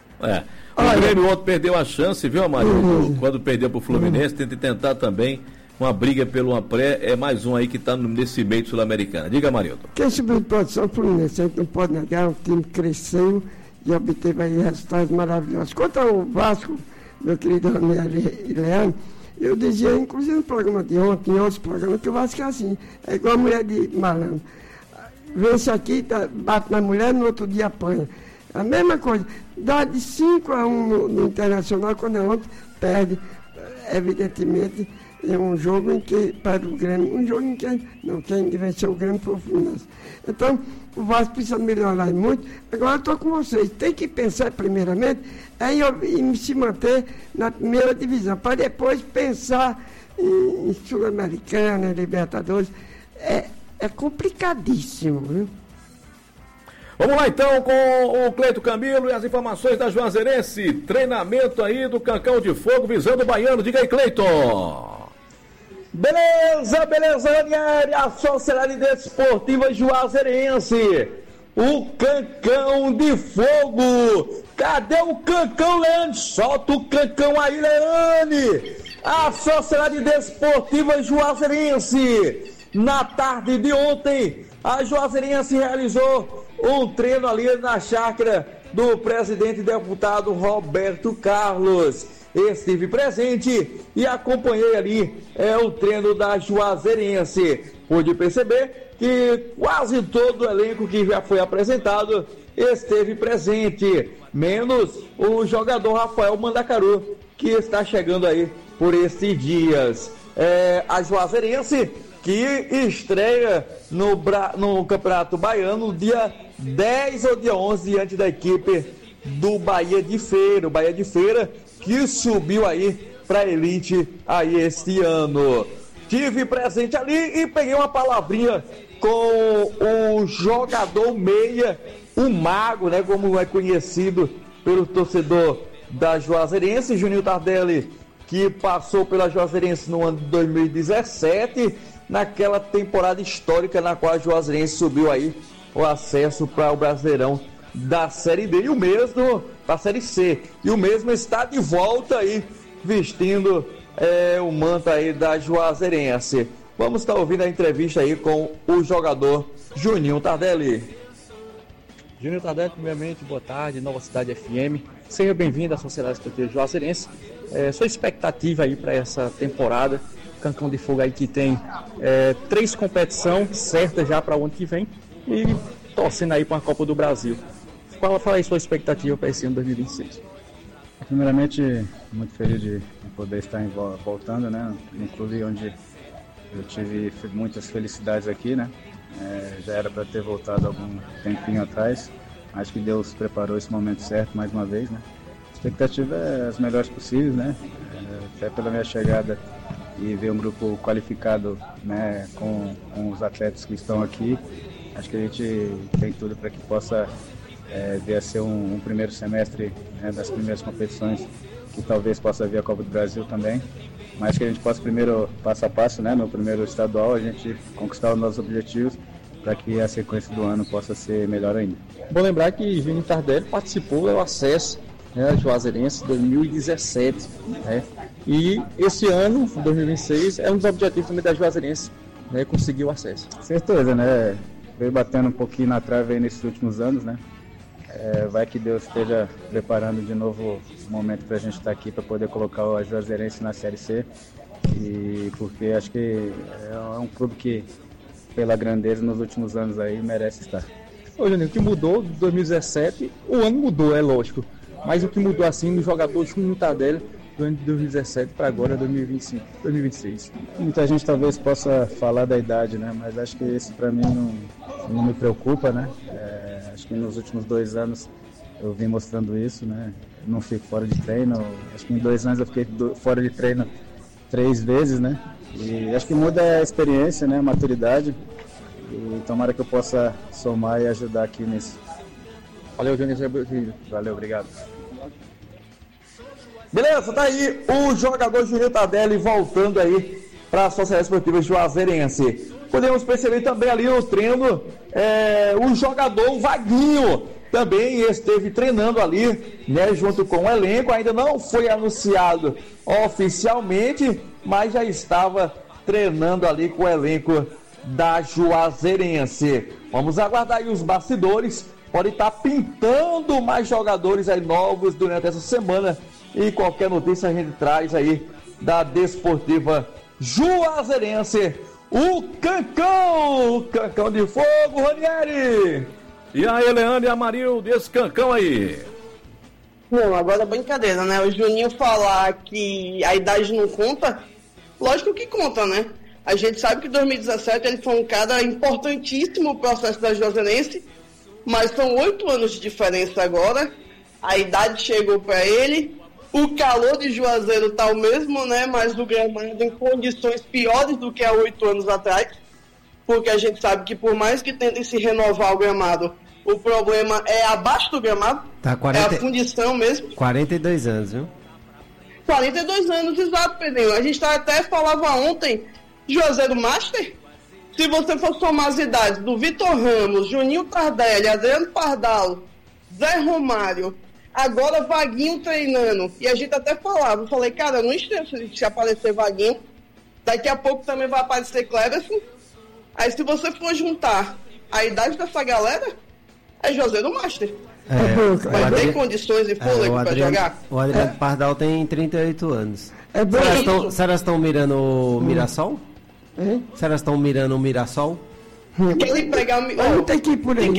O Grêmio ontem perdeu a chance, viu, Amarildo? Quando perdeu para o Fluminense, tem que tentar também uma briga pelo uma pré, é mais um aí que está nesse meio Sul-Americana. Diga, Amarildo. Quem subiu de produção Fluminense, a gente não pode negar, o time cresceu e obteve aí resultados maravilhosos. Quanto ao Vasco, meu querido Leandro, eu dizia, inclusive no programa de ontem, em outros programas, que o Vasco é assim, é igual a mulher de malandro. Vence aqui, bate na mulher, no outro dia apanha. A mesma coisa, dá de 5-1 no Internacional, quando a outra perde, evidentemente, é um jogo em que perde o Grêmio, um jogo em que não quem venceu o Grêmio foi o Fluminense. Então, o Vasco precisa melhorar muito. Agora eu estou com vocês, tem que pensar primeiramente em se manter na primeira divisão, para depois pensar em Sul-Americana, Libertadores. É complicadíssimo, viu? Vamos lá então com o Cleito Camilo e as informações da Juazeirense. Treinamento aí do Cancão de Fogo visando o Baiano. Diga aí, Cleiton. Beleza, Ranieri. A Sociedade Desportiva Juazeirense. O Cancão de Fogo. Cadê o Cancão, Leandro? Solta o Cancão aí, Leandro. A Sociedade Desportiva Juazeirense. Na tarde de ontem, a Juazeirense realizou um treino ali na chácara do presidente e deputado Roberto Carlos. Estive presente e acompanhei ali o treino da Juazeirense. Pude perceber que quase todo o elenco que já foi apresentado esteve presente, menos o jogador Rafael Mandacaru, que está chegando aí por esses dias. A Juazeirense que estreia no Campeonato Baiano no dia 10 ou dia 11 diante da equipe do Bahia de Feira. O Bahia de Feira que subiu aí para a elite aí este ano. Tive presente ali e peguei uma palavrinha com o jogador meia, o Mago, né, como é conhecido pelo torcedor da Juazeirense, Juninho Tardelli, que passou pela Juazeirense no ano de 2017, naquela temporada histórica na qual a Juazeirense subiu aí o acesso para o Brasileirão da Série D e o mesmo para a Série C. E o mesmo está de volta aí, vestindo o manto aí da Juazeirense. Vamos estar ouvindo a entrevista aí com o jogador Juninho Tardelli. Juninho Tardelli, primeiramente, boa tarde, Nova Cidade FM. Seja bem-vindo à Sociedade Esportiva Juazeirense. Sua expectativa aí para essa temporada, Cancão de Fogo aí que tem 3 competições certas já para o ano que vem e torcendo aí para a Copa do Brasil. Fala aí sua expectativa para esse ano 2026. Primeiramente, muito feliz de poder estar voltando, né, num clube onde eu tive muitas felicidades aqui, né. Já era para ter voltado algum tempinho atrás. Acho que Deus preparou esse momento certo mais uma vez, né. A expectativa é as melhores possíveis, né. Até pela minha chegada e ver um grupo qualificado, né, com os atletas que estão aqui. Acho que a gente tem tudo para que possa vir a ser um primeiro semestre, né, das primeiras competições, que talvez possa vir a Copa do Brasil também, mas que a gente possa primeiro, passo a passo, né, no primeiro estadual, a gente conquistar os nossos objetivos para que a sequência do ano possa ser melhor ainda. Vou lembrar que Juninho Tardelli participou do acesso, né, a Juazeirense 2017, né, e esse ano, 2026, é um dos objetivos também da Juazeirense, né, conseguir o acesso. Certeza, né, veio batendo um pouquinho na trave aí nesses últimos anos, né. Vai que Deus esteja preparando de novo o momento para a gente estar aqui para poder colocar a Juazeirense na Série C, e porque acho que é um clube que, pela grandeza nos últimos anos aí, merece estar. Ô Juninho, o que mudou de 2017, o ano mudou, é lógico, mas o que mudou assim no jogador Juninho Tardelli do ano de 2017 para agora 2025, 2026? Muita gente talvez possa falar da idade, né, mas acho que esse para mim não me preocupa, né. Acho que nos últimos 2 anos eu vim mostrando isso, né? Eu não fico fora de treino. Acho que em 2 anos eu fiquei fora de treino 3 vezes, né? E acho que muda a experiência, né? A maturidade. E tomara que eu possa somar e ajudar aqui nisso. Valeu, Juninho. Valeu, obrigado. Beleza, tá aí o jogador Juninho Tardelli voltando aí para a Sociedade Esportiva Juazeirense. Podemos perceber também ali no treino o jogador Vaguinho também esteve treinando ali, né, junto com o elenco. Ainda não foi anunciado oficialmente, mas já estava treinando ali com o elenco da Juazeirense. Vamos aguardar aí os bastidores. Pode estar pintando mais jogadores aí novos durante essa semana. E qualquer notícia a gente traz aí da Desportiva Juazeirense. O Cancão de Fogo, Ranieri. E aí, Leandro e Amarildo, esse Cancão aí? Não, agora é brincadeira, né? O Juninho falar que a idade não conta, lógico que conta, né? A gente sabe que em 2017 ele foi um cara importantíssimo no processo da Juazeirense, mas são 8 anos de diferença agora. A idade chegou para ele O calor de Juazeiro tá o mesmo, né? Mas o gramado em condições piores do que há 8 anos atrás. Porque a gente sabe que por mais que tentem se renovar o gramado, o problema é abaixo do gramado. Tá É a fundição mesmo. 42 anos, viu? 42 anos, exato, Pedrinho. A gente até falava ontem, Juazeiro Master. Se você for somar as idades do Vitor Ramos, Juninho Tardelli, Adriano Pardal, Zé Romário, agora Vaguinho treinando. E a gente até falava, eu falei, cara, não estranho se aparecer Vaguinho. Daqui a pouco também vai aparecer Cleverson. Aí se você for juntar a idade dessa galera, é Juazeiro Master. Vai ter condições e fôlego para jogar? O Adriano Pardal tem 38 anos. Será estão mirando o Mirassol? Será estão mirando o Mirassol? Querem pegar o Mirassol? Não tem que ir por aí.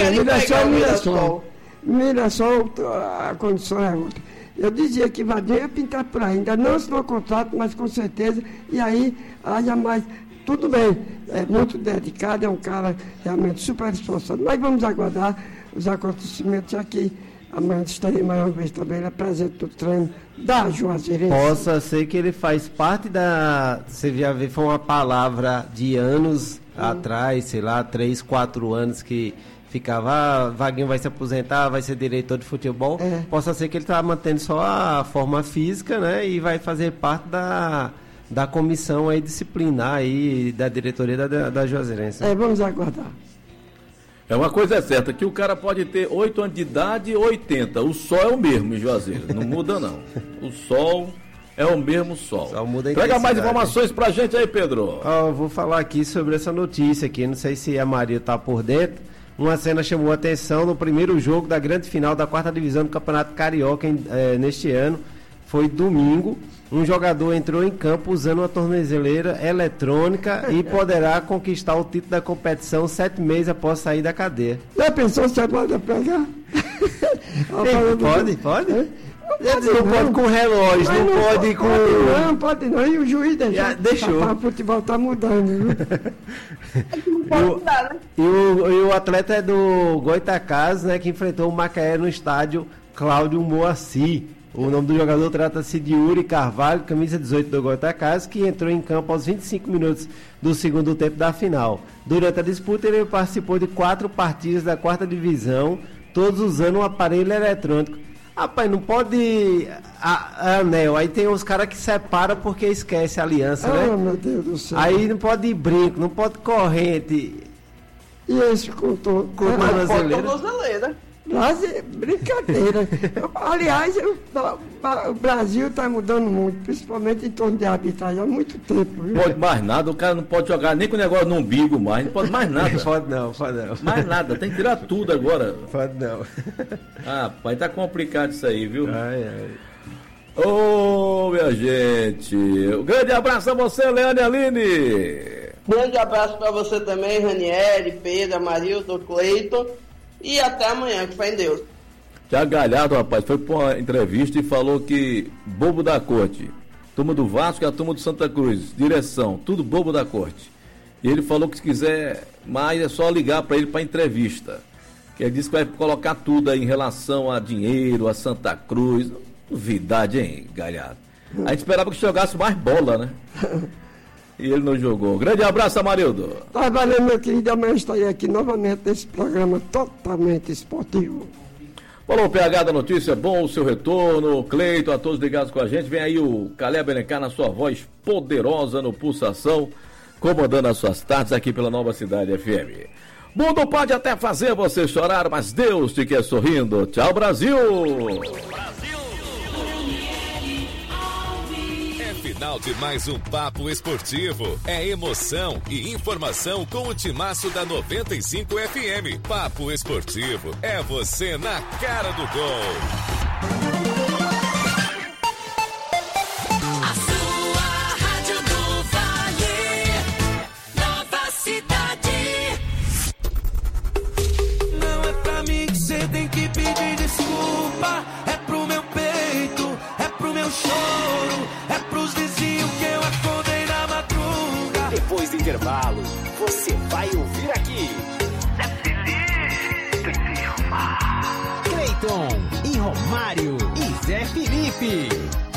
Mirassol, a condição é outra. Eu dizia que Vadinho ia pintar por aí. Ainda não assinou contrato, mas com certeza. E aí, haja mais. Tudo bem, é muito dedicado, é um cara realmente super responsável. Mas vamos aguardar os acontecimentos aqui. Amanhã estarei mais uma vez também na presente do treino da Juazeirense. Possa ser que ele faz parte da... Você já viu, foi uma palavra de anos atrás, sei lá, 3, 4 anos que ficava, Vaguinho vai se aposentar, vai ser diretor de futebol. Possa ser que ele está mantendo só a forma física, né? E vai fazer parte da comissão aí disciplinar aí da diretoria da Juazeirense. Vamos aguardar. É uma coisa certa, que o cara pode ter 8 anos de idade ou 80. O sol é o mesmo em Juazeiro, não muda não. O sol é o mesmo sol. Pega mais informações pra gente aí, Pedro. Eu vou falar aqui sobre essa notícia aqui, não sei se a Maria tá por dentro. Uma cena chamou a atenção no primeiro jogo da grande final da 4ª divisão do Campeonato Carioca neste ano. Foi domingo. Um jogador entrou em campo usando uma tornozeleira eletrônica e poderá conquistar o título da competição 7 meses após sair da cadeia. Já pensou se pode pegar? Pode? Não pode com relógio, não pode com... Não, pode não. E o juiz deixou. O futebol tá mudando. E o atleta é do Goitacazes, né, que enfrentou o Macaé no estádio Cláudio Moacir. O nome do jogador trata-se de Yuri Carvalho, camisa 18 do Goitacazes, que entrou em campo aos 25 minutos do segundo tempo da final. Durante a disputa, ele participou de 4 partidas da 4ª divisão, todos usando um aparelho eletrônico. Rapaz, não pode anel, aí tem os caras que separam porque esquece a aliança, né? Meu Deus do céu. Aí não pode brinco, não pode corrente. E esse com tornozeleira? Brincadeira. Aliás, o Brasil está mudando muito, principalmente em torno de arbitragem há muito tempo. Viu? Não pode mais nada, o cara não pode jogar nem com o negócio no umbigo mais, não pode mais nada. Pode não. Mais nada, tem que tirar tudo agora. Pode não. Pai, tá complicado isso aí, viu? Ô, minha gente, um grande abraço a você, Leane Aline. Grande abraço para você também, Ranieri, Pedro, Amarildo, Cleiton. E até amanhã, que fé em Deus. Thiago Galhardo, rapaz, foi para uma entrevista e falou que bobo da corte. Turma do Vasco e a turma do Santa Cruz. Direção, tudo bobo da corte. E ele falou que se quiser mais é só ligar para ele para entrevista. Que ele disse que vai colocar tudo aí em relação a dinheiro, a Santa Cruz. Novidade, hein, Galhardo? A gente esperava que jogasse mais bola, né? E ele não jogou. Grande abraço, Amarildo. Tá valendo, meu querido. Amanhã estarei aqui novamente nesse programa totalmente esportivo. Falou, PH da Notícia, bom o seu retorno. Cleiton, a todos ligados com a gente. Vem aí o Caleb Alencar na sua voz poderosa no Pulsação, comandando as suas tardes aqui pela Nova Cidade FM. Mundo pode até fazer você chorar, mas Deus te quer sorrindo. Tchau, Brasil! Final de mais um Papo Esportivo. É emoção e informação com o timaço da 95 FM. Papo Esportivo é você na cara do gol. A sua Rádio do Vale, Nova Cidade. Não é pra mim que cê tem que pedir desculpa. É pro meu peito, é pro meu choro, é pros vizinhos que eu acordei na madruga. Depois do intervalo, você vai ouvir aqui Cleiton e Romário e Zé Felipe.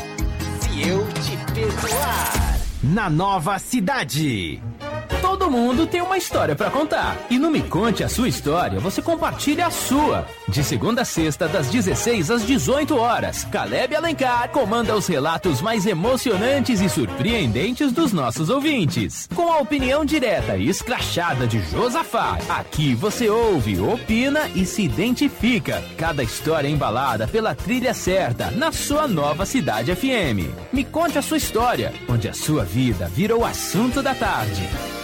se eu te perdoar. Na Nova Cidade. Todo mundo tem uma história pra contar. E no Me Conte a Sua História, você compartilha a sua. De segunda a sexta, das 16 às 18 horas. Caleb Alencar comanda os relatos mais emocionantes e surpreendentes dos nossos ouvintes. Com a opinião direta e escrachada de Josafá. Aqui você ouve, opina e se identifica. Cada história embalada pela trilha certa, na sua Nova Cidade FM. Me Conte a Sua História, onde a sua vida vira o assunto da tarde.